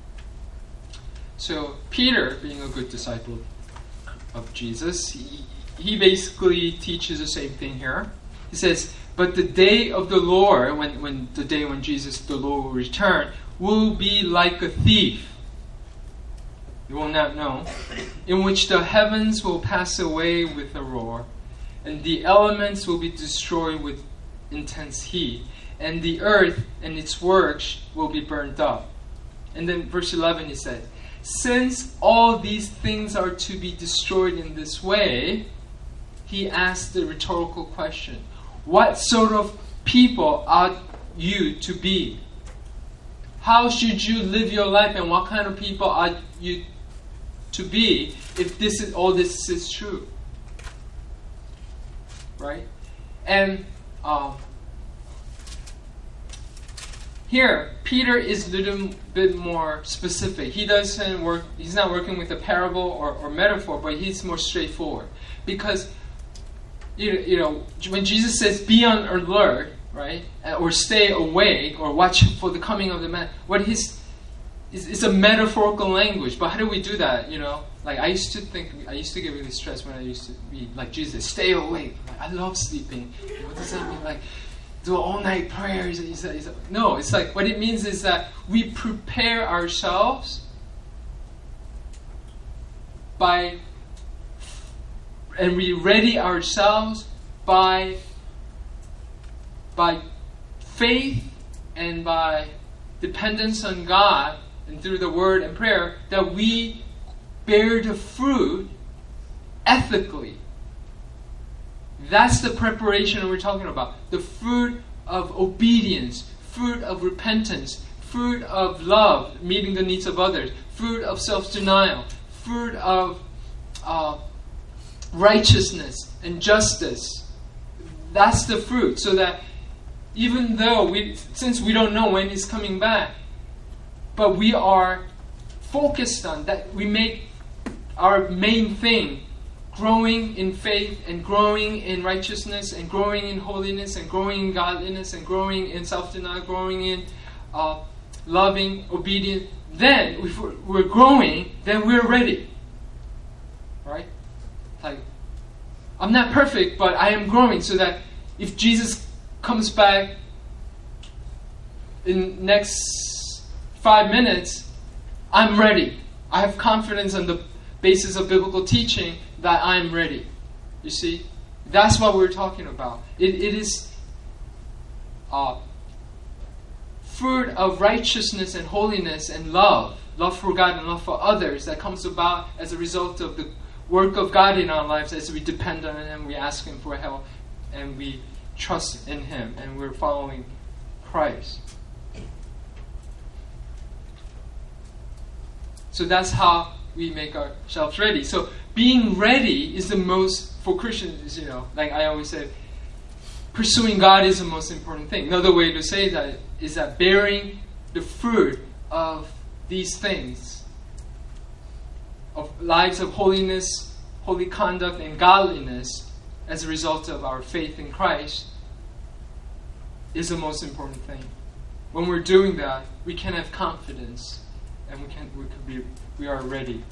B: So Peter, being a good disciple of Jesus, he basically teaches the same thing here. He says, but the day of the Lord, when Jesus the Lord will return, will be like a thief. You will not know, in which the heavens will pass away with a roar, and the elements will be destroyed with intense heat, and the earth and its works will be burned up. And then verse 11 he says, since all these things are to be destroyed in this way, he asks the rhetorical question, what sort of people ought you to be? How should you live your life, and what kind of people ought you to be if all this is true? Right? And here, Peter is a little bit more specific. He doesn't work, he's not working with a parable or metaphor, but he's more straightforward. Because, you know, when Jesus says, be on alert, right, or stay awake, or watch for the coming of the man, what he's, it's a metaphorical language. But how do we do that, you know? Like, I used to get really stressed when I used to be like Jesus, stay awake. Like, I love sleeping. What does that mean? Like, do all-night prayers? No, it's like, what it means is that we prepare ourselves and we ready ourselves by faith and by dependence on God and through the word and prayer, that we bear the fruit ethically. That's the preparation we're talking about. The fruit of obedience, fruit of repentance, fruit of love, meeting the needs of others, fruit of self-denial, fruit of righteousness and justice. That's the fruit. So that even though since we don't know when He's coming back, but we are focused on that, we make our main thing growing in faith and growing in righteousness and growing in holiness and growing in godliness and growing in self-denial, growing in loving, obedient. Then, if we're growing, then we're ready. Right? Like, I'm not perfect, but I am growing, so that if Jesus comes back in next 5 minutes, I'm ready. I have confidence on the basis of biblical teaching that I'm ready. You see? That's what we're talking about. It is fruit of righteousness and holiness and love for God and love for others, that comes about as a result of the work of God in our lives as we depend on Him, we ask Him for help, and we trust in Him, and we're following Christ. So that's how we make ourselves ready. So being ready is the most, for Christians, you know, like I always say, pursuing God is the most important thing. Another way to say that is that bearing the fruit of these things, of lives of holiness, holy conduct, and godliness, as a result of our faith in Christ, is the most important thing. When we're doing that, we can have confidence, and we are ready.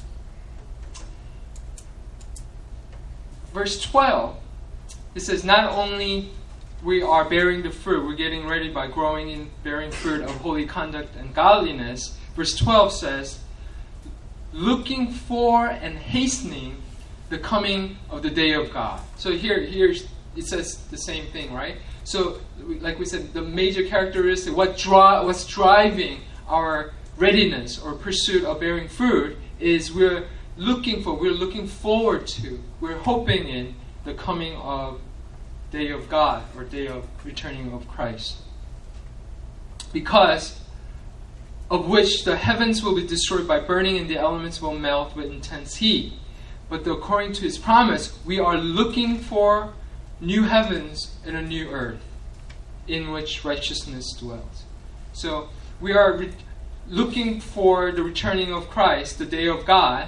B: Verse 12, it says, not only we are bearing the fruit, we're getting ready by growing in bearing fruit of holy conduct and godliness. Verse 12 says, looking for and hastening the coming of the day of God. So here it says the same thing, right? So, like we said, the major characteristic, what's driving our readiness or pursuit of bearing fruit is we're looking forward to, we're hoping in the coming of day of God, or day of returning of Christ. Because of which the heavens will be destroyed by burning and the elements will melt with intense heat. But according to His promise, we are looking for new heavens and a new earth in which righteousness dwells. So we are looking for the returning of Christ, the day of God.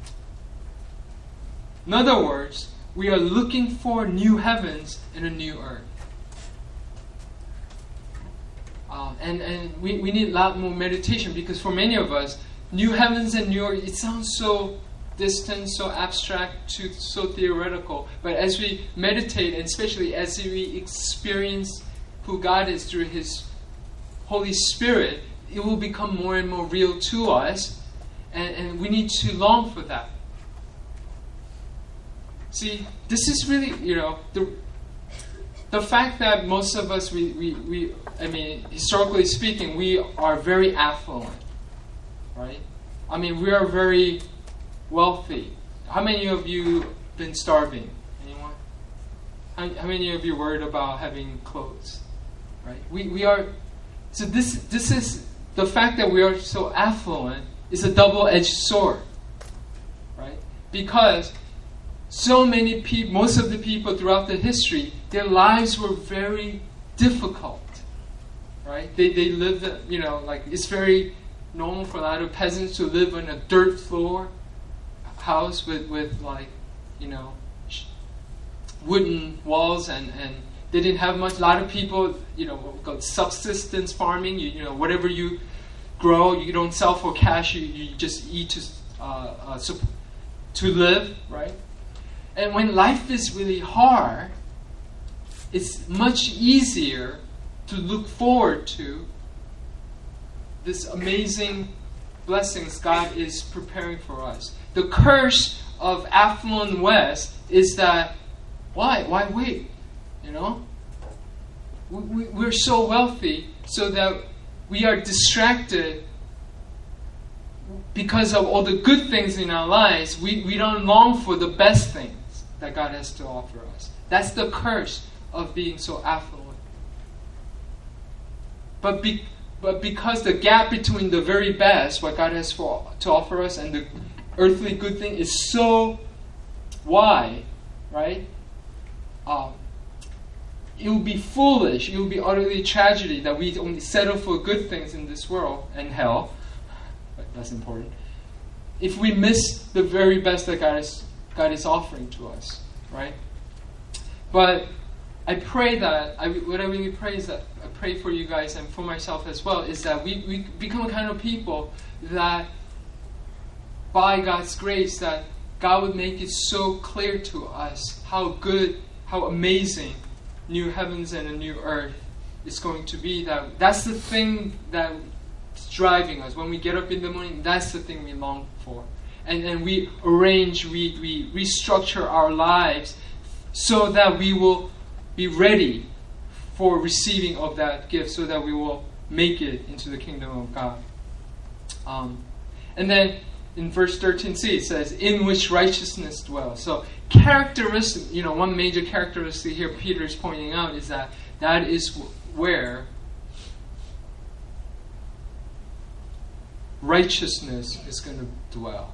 B: In other words, we are looking for new heavens and a new earth. And we need a lot more meditation, because for many of us, new heavens and new earth, it sounds so distant, so abstract, so theoretical. But as we meditate, and especially as we experience who God is through His Holy Spirit, it will become more and more real to us, and we need to long for that. See, this is really, the fact that most of us, historically speaking, we are very affluent, right? We are very wealthy. How many of you been starving? Anyone? How many of you worried about having clothes? Right? We are. So this is the fact that we are so affluent is a double-edged sword, right? Because so many people, most of the people throughout the history, their lives were very difficult, right? They live, like it's very normal for a lot of peasants to live on a dirt floor house with like, wooden walls, and they didn't have much. A lot of people, what we call subsistence farming. Whatever you grow, you don't sell for cash. You just eat to live, right? And when life is really hard, it's much easier to look forward to this amazing blessings God is preparing for us. The curse of affluent West is that why wait? We're so wealthy so that we are distracted because of all the good things in our lives. We don't long for the best things that God has to offer us. That's the curse of being so affluent. But because the gap between the very best, what God has to offer us, and the earthly good thing is so wide, right? It would be foolish, it would be utterly tragedy that we only settle for good things in this world and hell. But that's important. If we miss the very best that God is offering to us, right? But I pray that, what I really pray is that, I pray for you guys and for myself as well, is that we become a kind of people that, by God's grace, that God would make it so clear to us how good, how amazing new heavens and a new earth is going to be. That's the thing that's driving us. When we get up in the morning, that's the thing we long for. And we arrange, we restructure our lives so that we will be ready for receiving of that gift, so that we will make it into the kingdom of God. And then in verse 13c it says, in which righteousness dwells. So characteristic, one major characteristic here Peter is pointing out is that is where righteousness is going to dwell.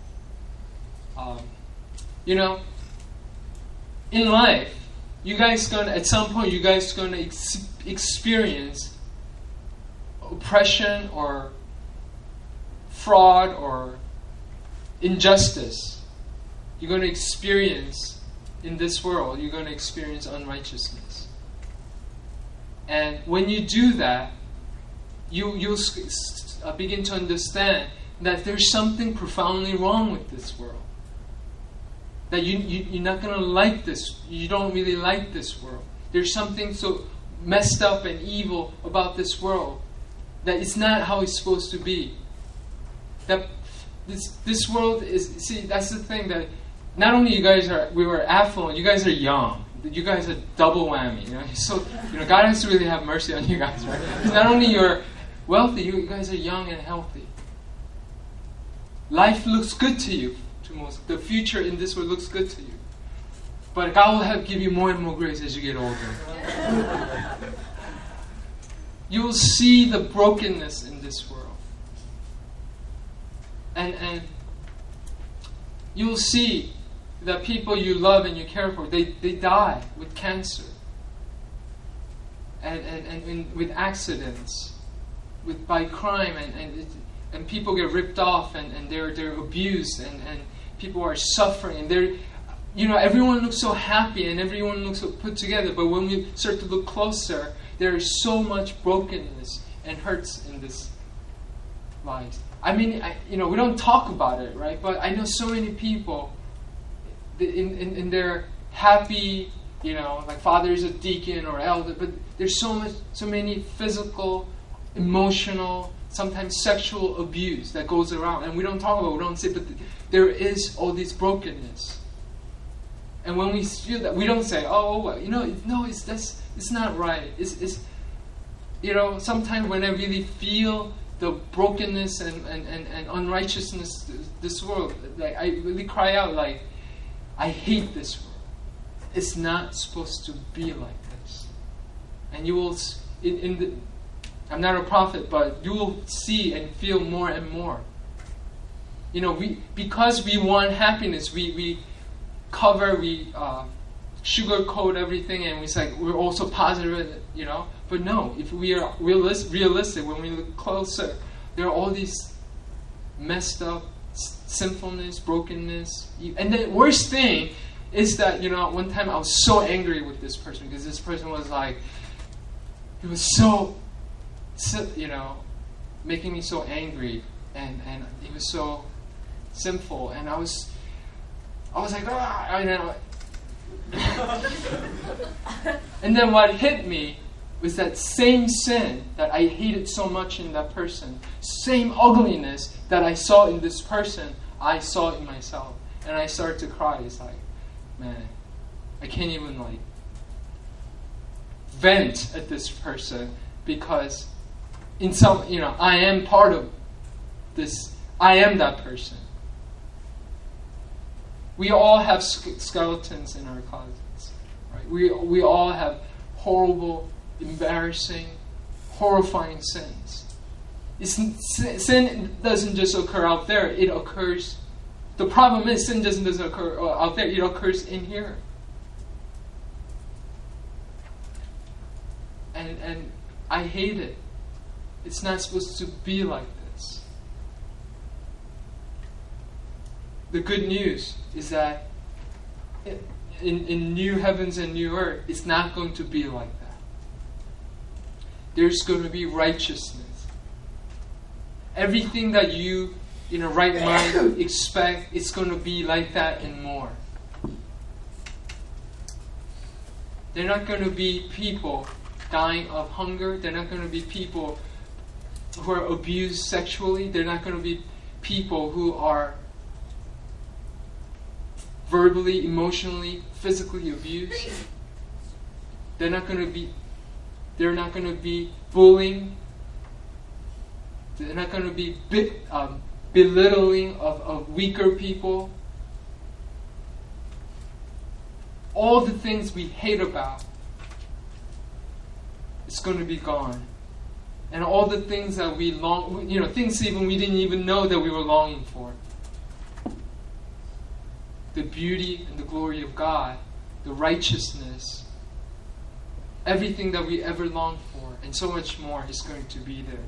B: In life, at some point, you guys going to experience oppression or fraud or injustice. You're going to experience in this world, you're going to experience unrighteousness. And when you do that, you'll begin to understand that there's something profoundly wrong with this world. That you're not going to like this. You don't really like this world. There's something so messed up and evil about this world that it's not how it's supposed to be. That this world is, see, that's the thing, that not only we were affluent, you guys are young. You guys are double whammy. So God has to really have mercy on you guys, right? Not only you're wealthy, you guys are young and healthy. Life looks good to you. The future in this world looks good to you. But God will give you more and more grace as you get older. You will see the brokenness in this world. And you will see that people you love and you care for, they die with cancer. And with accidents. By crime. And people get ripped off and they're abused and people are suffering, and everyone looks so happy and everyone looks so put together. But when we start to look closer, there is so much brokenness and hurts in this life. I mean, we don't talk about it, right? But I know so many people in their happy, like father is a deacon or elder, but there's so many physical, emotional, sometimes sexual abuse that goes around, and we don't talk about it, we don't say, but there is all this brokenness. And when we feel that, we don't say, it's not right. It's sometimes when I really feel the brokenness and unrighteousness this world, like I really cry out, like, I hate this world. It's not supposed to be like this. And you will, I'm not a prophet, but you will see and feel more and more. Because we want happiness, we sugarcoat everything and we're also positive, But no, if we are realistic, when we look closer, there are all these messed up sinfulness, brokenness. And the worst thing is that, one time I was so angry with this person because this person was like, he was so making me so angry, and he was so sinful, and I was like, and then what hit me was that same sin that I hated so much in that person, same ugliness that I saw in this person, I saw in myself. And I started to cry. It's like, man, I can't even vent at this person because in some, I am part of this, I am that person. We all have skeletons in our closets, right? We all have horrible, embarrassing, horrifying sins. Sin doesn't just occur out there, it occurs. The problem is sin doesn't occur out there, it occurs in here. And I hate it. It's not supposed to be like this. The good news is that in new heavens and new earth, it's not going to be like that. There's going to be righteousness. Everything that you, in a right mind, expect, it's going to be like that and more. They're not going to be people dying of hunger. They're not going to be people who are abused sexually. They're not going to be people who are verbally, emotionally, physically abused. They're not going to be bullying. They're not going to be belittling of weaker people. All the things we hate about, it's going to be gone. And all the things that we long, things even we didn't even know that we were longing for. The beauty and the glory of God, the righteousness, everything that we ever longed for, and so much more is going to be there.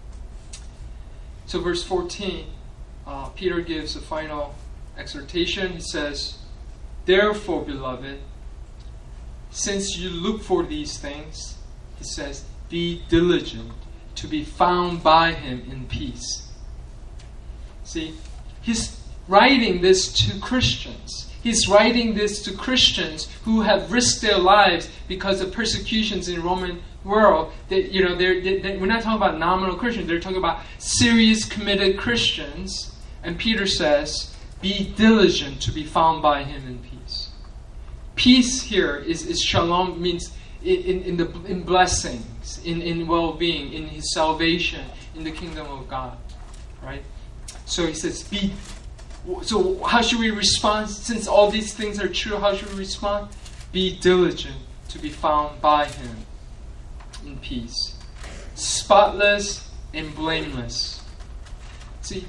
B: So verse 14, Peter gives a final exhortation. He says, "Therefore, beloved, since you look for these things," he says, "be diligent to be found by him in peace." See, he's writing this to Christians. He's writing this to Christians who have risked their lives because of persecutions in the Roman world. We're not talking about nominal Christians. They're talking about serious, committed Christians. And Peter says, "Be diligent to be found by him in peace." Peace here is shalom, means in blessings, in well-being, in his salvation, in the kingdom of God, right? So he says, so how should we respond? Since all these things are true, how should we respond? Be diligent to be found by him in peace, spotless and blameless. See,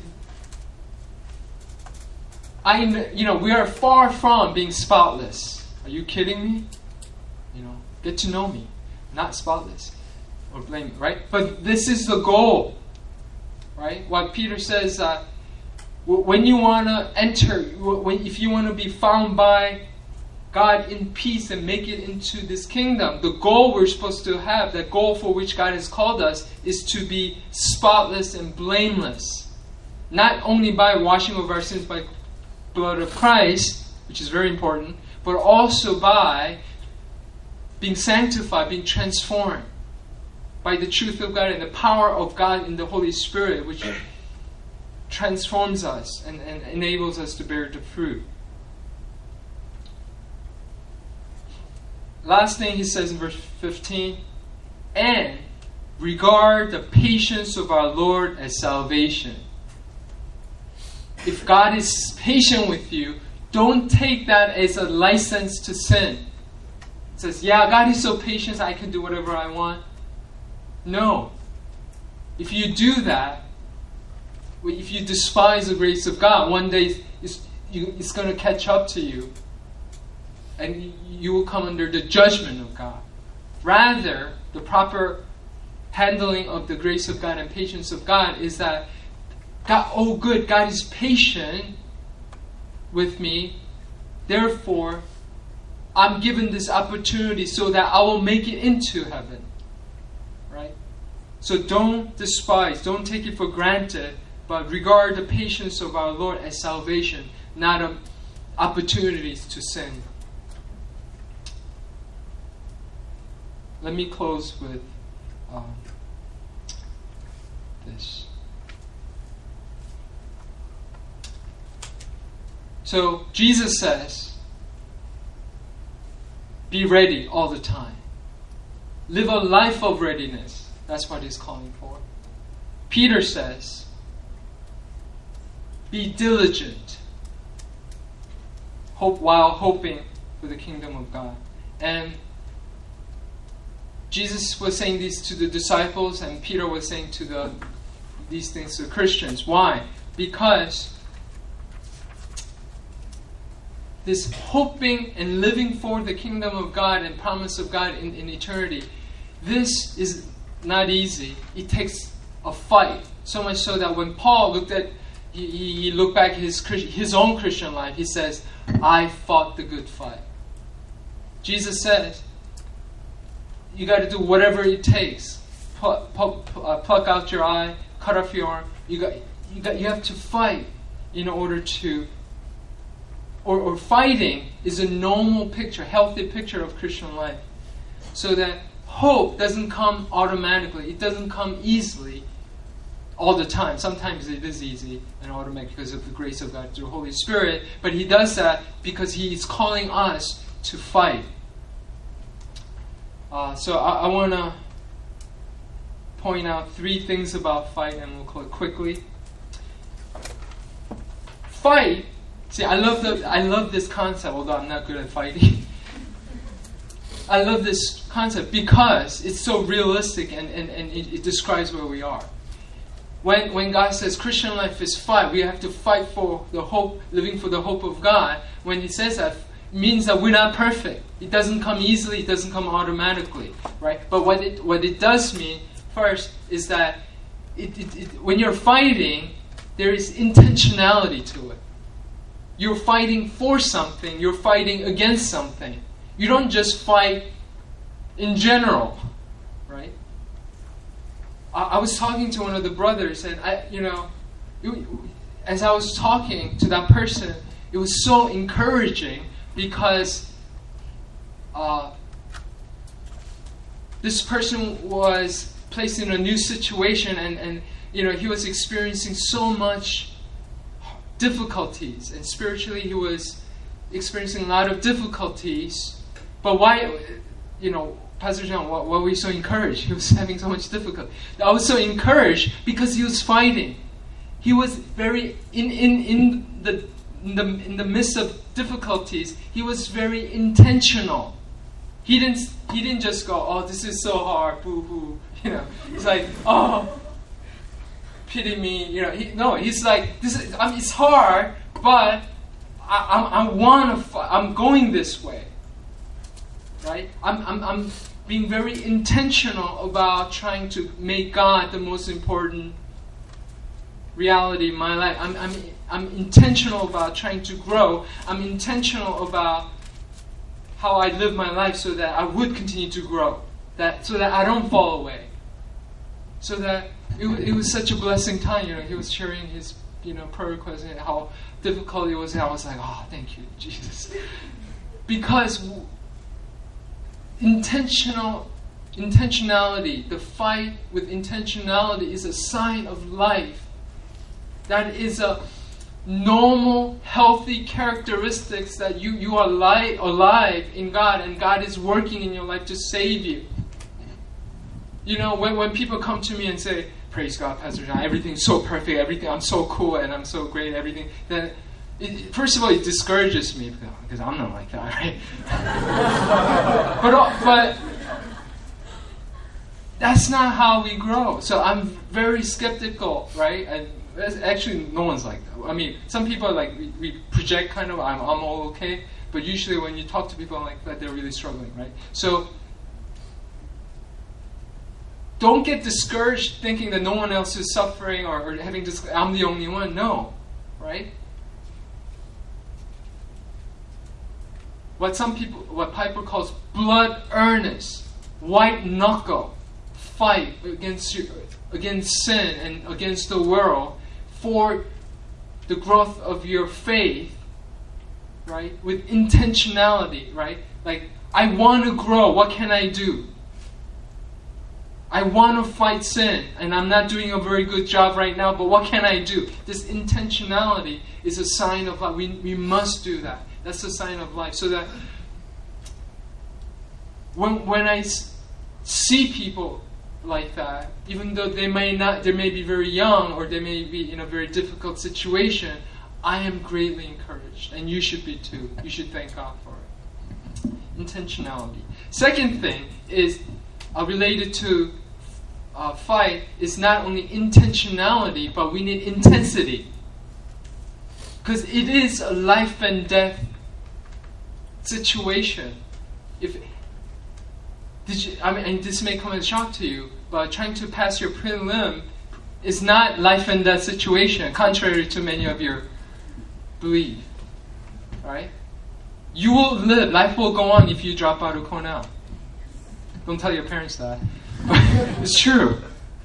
B: we are far from being spotless. Are you kidding me? Get to know me. Not spotless or blameless, right? But this is the goal, right? What Peter says, when you want to enter, if you want to be found by God in peace and make it into this kingdom, the goal we're supposed to have, the goal for which God has called us, is to be spotless and blameless. Not only by washing of our sins by blood of Christ, which is very important, but also by being sanctified, being transformed by the truth of God and the power of God in the Holy Spirit, which transforms us and enables us to bear the fruit. Last thing he says in verse 15, "And regard the patience of our Lord as salvation." If God is patient with you, don't take that as a license to sin. It says, yeah, God is so patient, I can do whatever I want. No. If you do that, if you despise the grace of God, one day it's going to catch up to you. and you will come under the judgment of God. Rather, the proper handling of the grace of God and patience of God is that God, oh good, God is patient with me. Therefore, I'm given this opportunity so that I will make it into heaven. Right? So don't despise, don't take it for granted, but regard the patience of our Lord as salvation, not opportunities to sin. Let me close with this. So Jesus says, be ready all the time. Live a life of readiness. That's what he's calling for. Peter says, be diligent. Hope while hoping for the kingdom of God. And Jesus was saying these to the disciples, and Peter was saying these things to Christians. Why? Because this hoping and living for the kingdom of God and promise of God in eternity, this is not easy. It takes a fight. So much so that when Paul looked at, he looked back at his own Christian life, he says, I fought the good fight. Jesus says, you got to do whatever it takes. Pluck out your eye, cut off your arm. You have to fight in order to. Or fighting is a normal picture, healthy picture of Christian life, so that hope doesn't come automatically. It doesn't come easily all the time. Sometimes it is easy and automatic because of the grace of God through the Holy Spirit. But He does that because He is calling us to fight. So I want to point out 3 things about fight, and we'll call it quickly. Fight. See, I love this concept, although I'm not good at fighting. I love this concept because it's so realistic and it describes where we are. When God says Christian life is fight, we have to fight for the hope, living for the hope of God. When He says that, it means that we're not perfect. It doesn't come easily, it doesn't come automatically, right? But what it does mean, first, is that when you're fighting, there is intentionality to it. You're fighting for something. You're fighting against something. You don't just fight in general, right? I was talking to one of the brothers, and as I was talking to that person, it was so encouraging because this person was placed in a new situation, and he was experiencing so much difficulties, and spiritually he was experiencing a lot of difficulties. But why, Pastor John, why were you so encouraged? He was having so much difficulty. I was so encouraged because he was fighting. He was very in the midst of difficulties. He was very intentional. He didn't just go, oh, this is so hard, boo hoo. It's like, oh, pity me, he's like, it's hard, but I'm going this way, right? I'm being very intentional about trying to make God the most important reality in my life. I'm intentional about trying to grow. I'm intentional about how I live my life so that I would continue to grow, so that I don't fall away, so that it was such a blessing time. He was sharing his prayer requests and how difficult it was. And I was like, oh, thank you, Jesus, because intentionality, the fight with intentionality, is a sign of life. That is a normal, healthy characteristics that you are alive in God, and God is working in your life to save you. When people come to me and say, praise God, Pastor John, everything's so perfect, everything, I'm so cool and I'm so great, everything, then first of all, it discourages me because I'm not like that, right? but that's not how we grow. So I'm very skeptical, right? And actually, no one's like that. I mean, some people are like, we project kind of, I'm all okay. But usually when you talk to people like that, they're really struggling, right? So don't get discouraged thinking that no one else is suffering or having this, I'm the only one. No, right? What Piper calls blood earnest, white knuckle fight against sin and against the world for the growth of your faith, right? With intentionality, right? Like, I want to grow. What can I do? I want to fight sin, and I'm not doing a very good job right now, but what can I do? This intentionality is a sign of life. We must do that. That's a sign of life. So that when I see people like that, even though they may be very young or they may be in a very difficult situation, I am greatly encouraged, and you should be too. You should thank God for it. Intentionality. Second thing is related to fight is not only intentionality, but we need intensity. Because it is a life and death situation. And this may come as a shock to you, but trying to pass your prelim is not life and death situation, contrary to many of your belief. Right? You will live. Life will go on if you drop out of Cornell. Don't tell your parents that. It's true.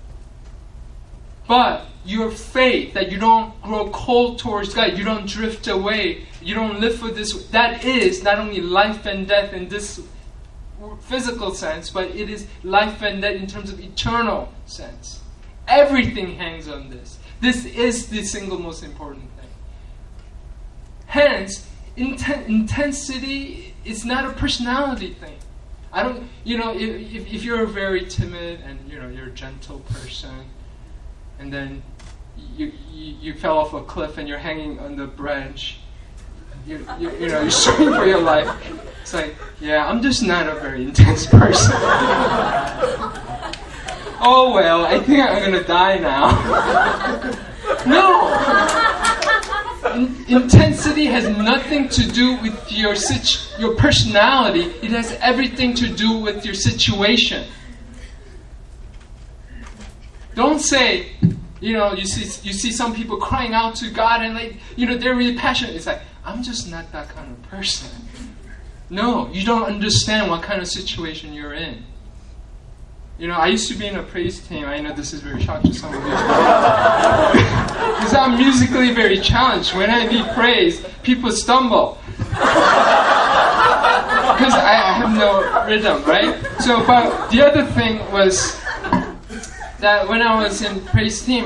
B: But your faith, that you don't grow cold towards God, you don't drift away, you don't live for this, that is not only life and death in this physical sense, but it is life and death in terms of eternal sense. Everything hangs on this. This is the single most important thing. Hence, intensity is not a personality thing. I don't, if you're very timid and you're a gentle person, and then you fell off a cliff and you're hanging on the branch, you're struggling for your life. It's like, yeah, I'm just not a very intense person. Oh well, I think I'm gonna die now. No. Intensity has nothing to do with your personality. It has everything to do with your situation. Don't say, you see some people crying out to God and they're really passionate. It's like, I'm just not that kind of person. No, you don't understand what kind of situation you're in. I used to be in a praise team. I know this is very shocking to some of you. Because I'm musically very challenged. When I need praise, people stumble. Because I have no rhythm, right? So, but the other thing was that when I was in praise team,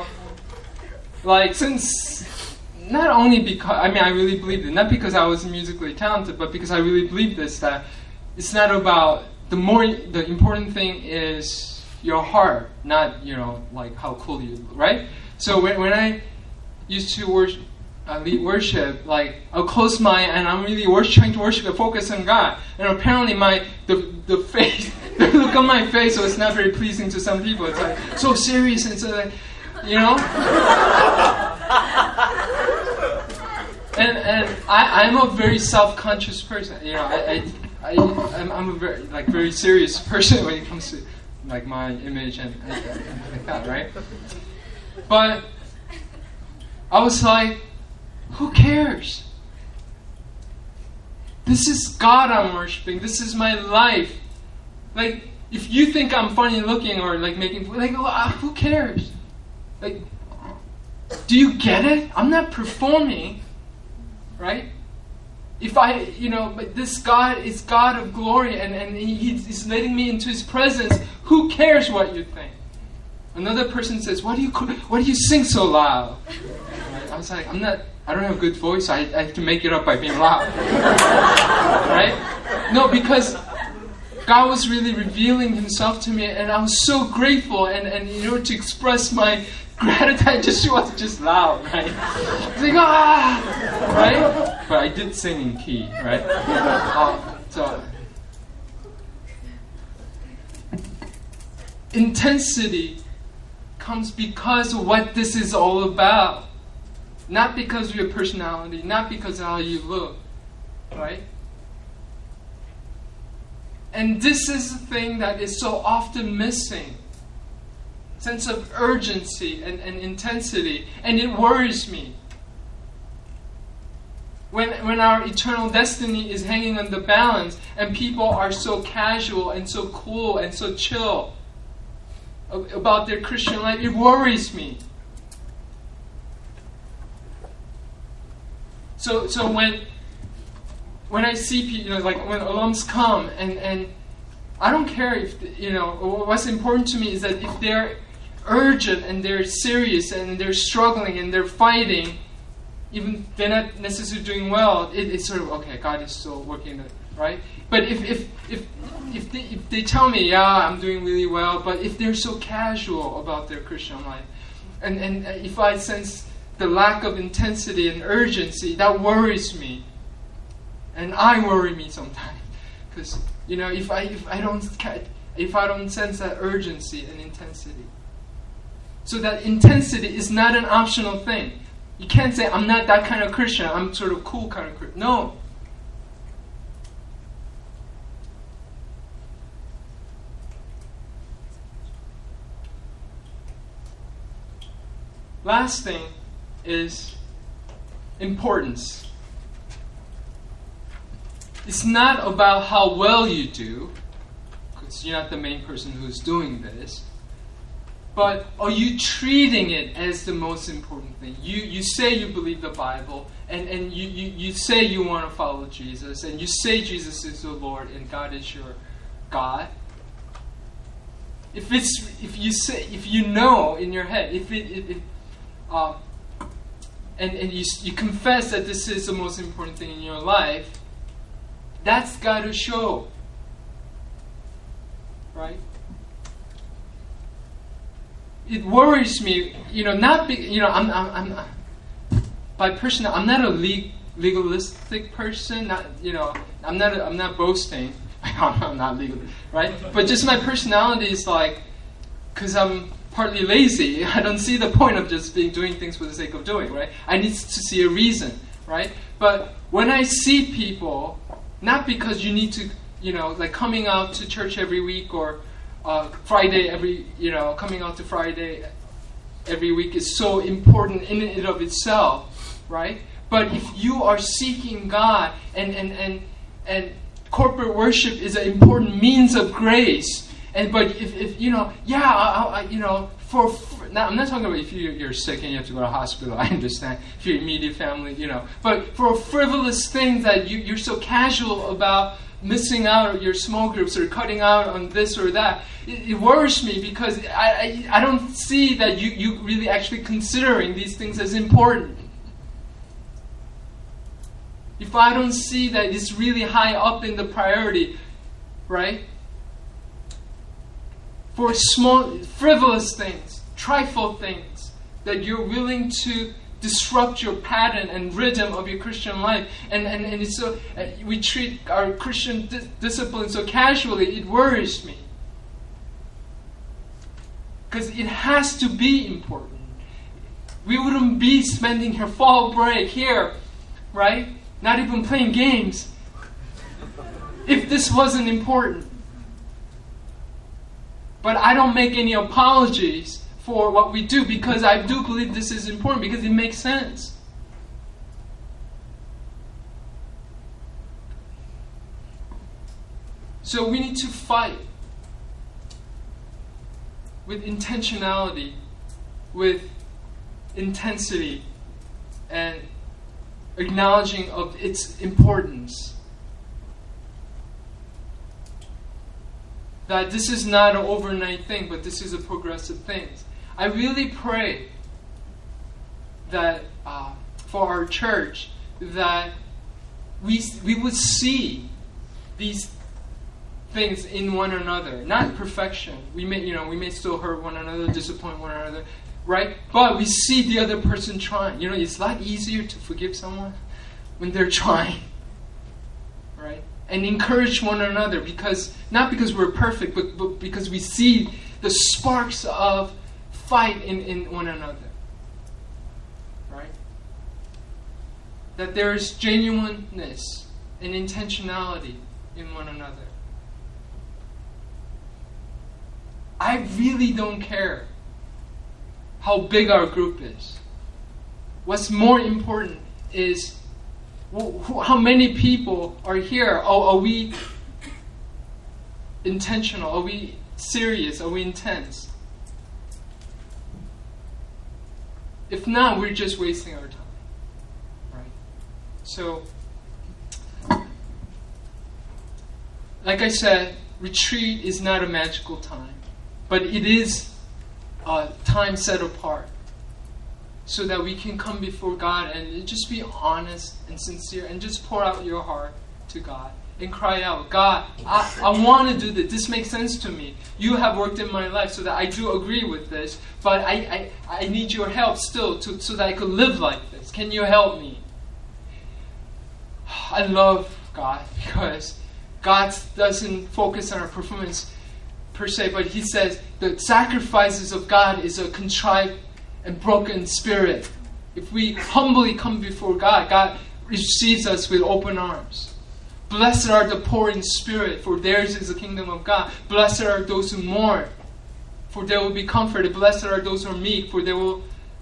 B: since not only because, I really believed it, not because I was musically talented, but because I really believed this, that it's not about, the important thing is your heart, not, how cool you look, right? So when I used to lead worship, I'll close my, and I'm really trying to worship and focus on God. And apparently the face, the look on my face was not very pleasing to some people. It's like, so serious and so And I'm a very self-conscious person. I'm a very very serious person when it comes to my image and like that, right? But I was like, who cares? This is God I'm worshiping. This is my life. If you think I'm funny looking or making who cares? Do you get it? I'm not performing, right? But this God is God of glory and He's letting me into His presence. Who cares what you think? Another person says, why do you sing so loud? Right? I was like, I don't have a good voice. I have to make it up by being loud. Right? No, because God was really revealing Himself to me, and I was so grateful, and to express my gratitude, I just was just loud, right? It's like, right? But I did sing in key, right? So intensity comes because of what this is all about. Not because of your personality, not because of how you look. right? And this is the thing that is so often missing. Sense of urgency and intensity. And it worries me. When our eternal destiny is hanging on the balance and people are so casual and so cool and so chill about their Christian life, it worries me. So when I see people, like when alums come and I don't care if, what's important to me is that if they're urgent and they're serious and they're struggling and they're fighting, even they're not necessarily doing well, it's sort of, okay, God is still working, right? But if they tell me, yeah, I'm doing really well, but if they're so casual about their Christian life, and if I sense the lack of intensity and urgency, that worries me. And I worry me sometimes. Because, if I don't sense that urgency and intensity. So that intensity is not an optional thing. You can't say, I'm not that kind of Christian, I'm sort of cool kind of Christian. No. Last thing is importance. It's not about how well you do, because you're not the main person who's doing this. But are you treating it as the most important thing? You say you believe the Bible, and you say you want to follow Jesus, and you say Jesus is the Lord and God is your God. If you know in your head, and you confess that this is the most important thing in your life, that's got to show, right? It worries me, I'm by person. I'm not a legalistic person. I'm not boasting. I'm not legal, right? But just my personality is like, because I'm partly lazy. I don't see the point of just doing things for the sake of doing, right? I need to see a reason, right? But when I see people, not because you need to, like coming out to church every week or Friday coming out to Friday every week is so important in and of itself, right? But if you are seeking God and corporate worship is an important means of grace, but if now I'm not talking about if you're sick and you have to go to the hospital. I understand if your immediate family, but for frivolous things that you're so casual about missing out on your small groups or cutting out on this or that, it worries me because I don't see that you really actually considering these things as important. If I don't see that it's really high up in the priority, right? For small, frivolous things, trifle things, that you're willing to disrupt your pattern and rhythm of your Christian life, and it's so we treat our Christian discipline so casually, it worries me. Because it has to be important. We wouldn't be spending her fall break here, right? Not even playing games, if this wasn't important. But I don't make any apologies for what we do because I do believe this is important because it makes sense. So we need to fight with intentionality, with intensity, and acknowledging of its importance. That this is not an overnight thing, but this is a progressive thing. I really pray that for our church that we would see these things in one another, not perfection. We may still hurt one another, disappoint one another, right? But we see the other person trying. It's a lot easier to forgive someone when they're trying, right? And encourage one another not because we're perfect, but because we see the sparks of fight in one another, right? That there is genuineness and intentionality in one another. I really don't care how big our group is. What's more important is how many people are here. Are we intentional? Are we serious? Are we intense? If not, we're just wasting our time. Right? So, like I said, retreat is not a magical time, but it is a time set apart so that we can come before God and just be honest and sincere and just pour out your heart to God and cry out, God, I want to do this. This makes sense to me. You have worked in my life so that I do agree with this, but I need your help still so that I could live like this. Can you help me? I love God because God doesn't focus on our performance per se, but He says the sacrifices of God is a contrite and broken spirit. If we humbly come before God, God receives us with open arms. Blessed are the poor in spirit, for theirs is the kingdom of God. Blessed are those who mourn, for they will be comforted. Blessed are those who are meek, for they will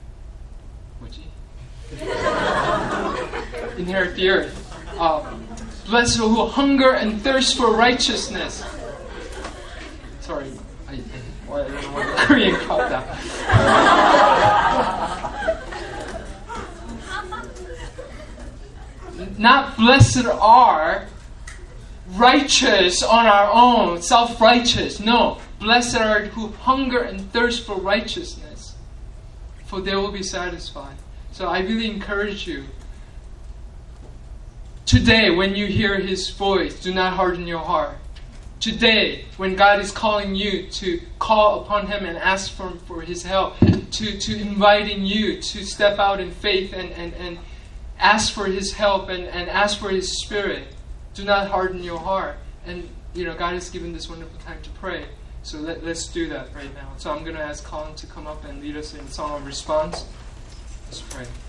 B: inherit the earth. Blessed are who hunger and thirst for righteousness. Sorry, I don't know what the Korean called that. Not blessed are righteous on our own, self-righteous. No, blessed are who hunger and thirst for righteousness, for they will be satisfied. So I really encourage you, today when you hear His voice, do not harden your heart. Today, when God is calling you to call upon Him and ask for His help, to inviting you to step out in faith and ask for His help and ask for His Spirit, do not harden your heart. And God has given this wonderful time to pray. So let's do that right now. So I'm going to ask Colin to come up and lead us in song of response. Let's pray.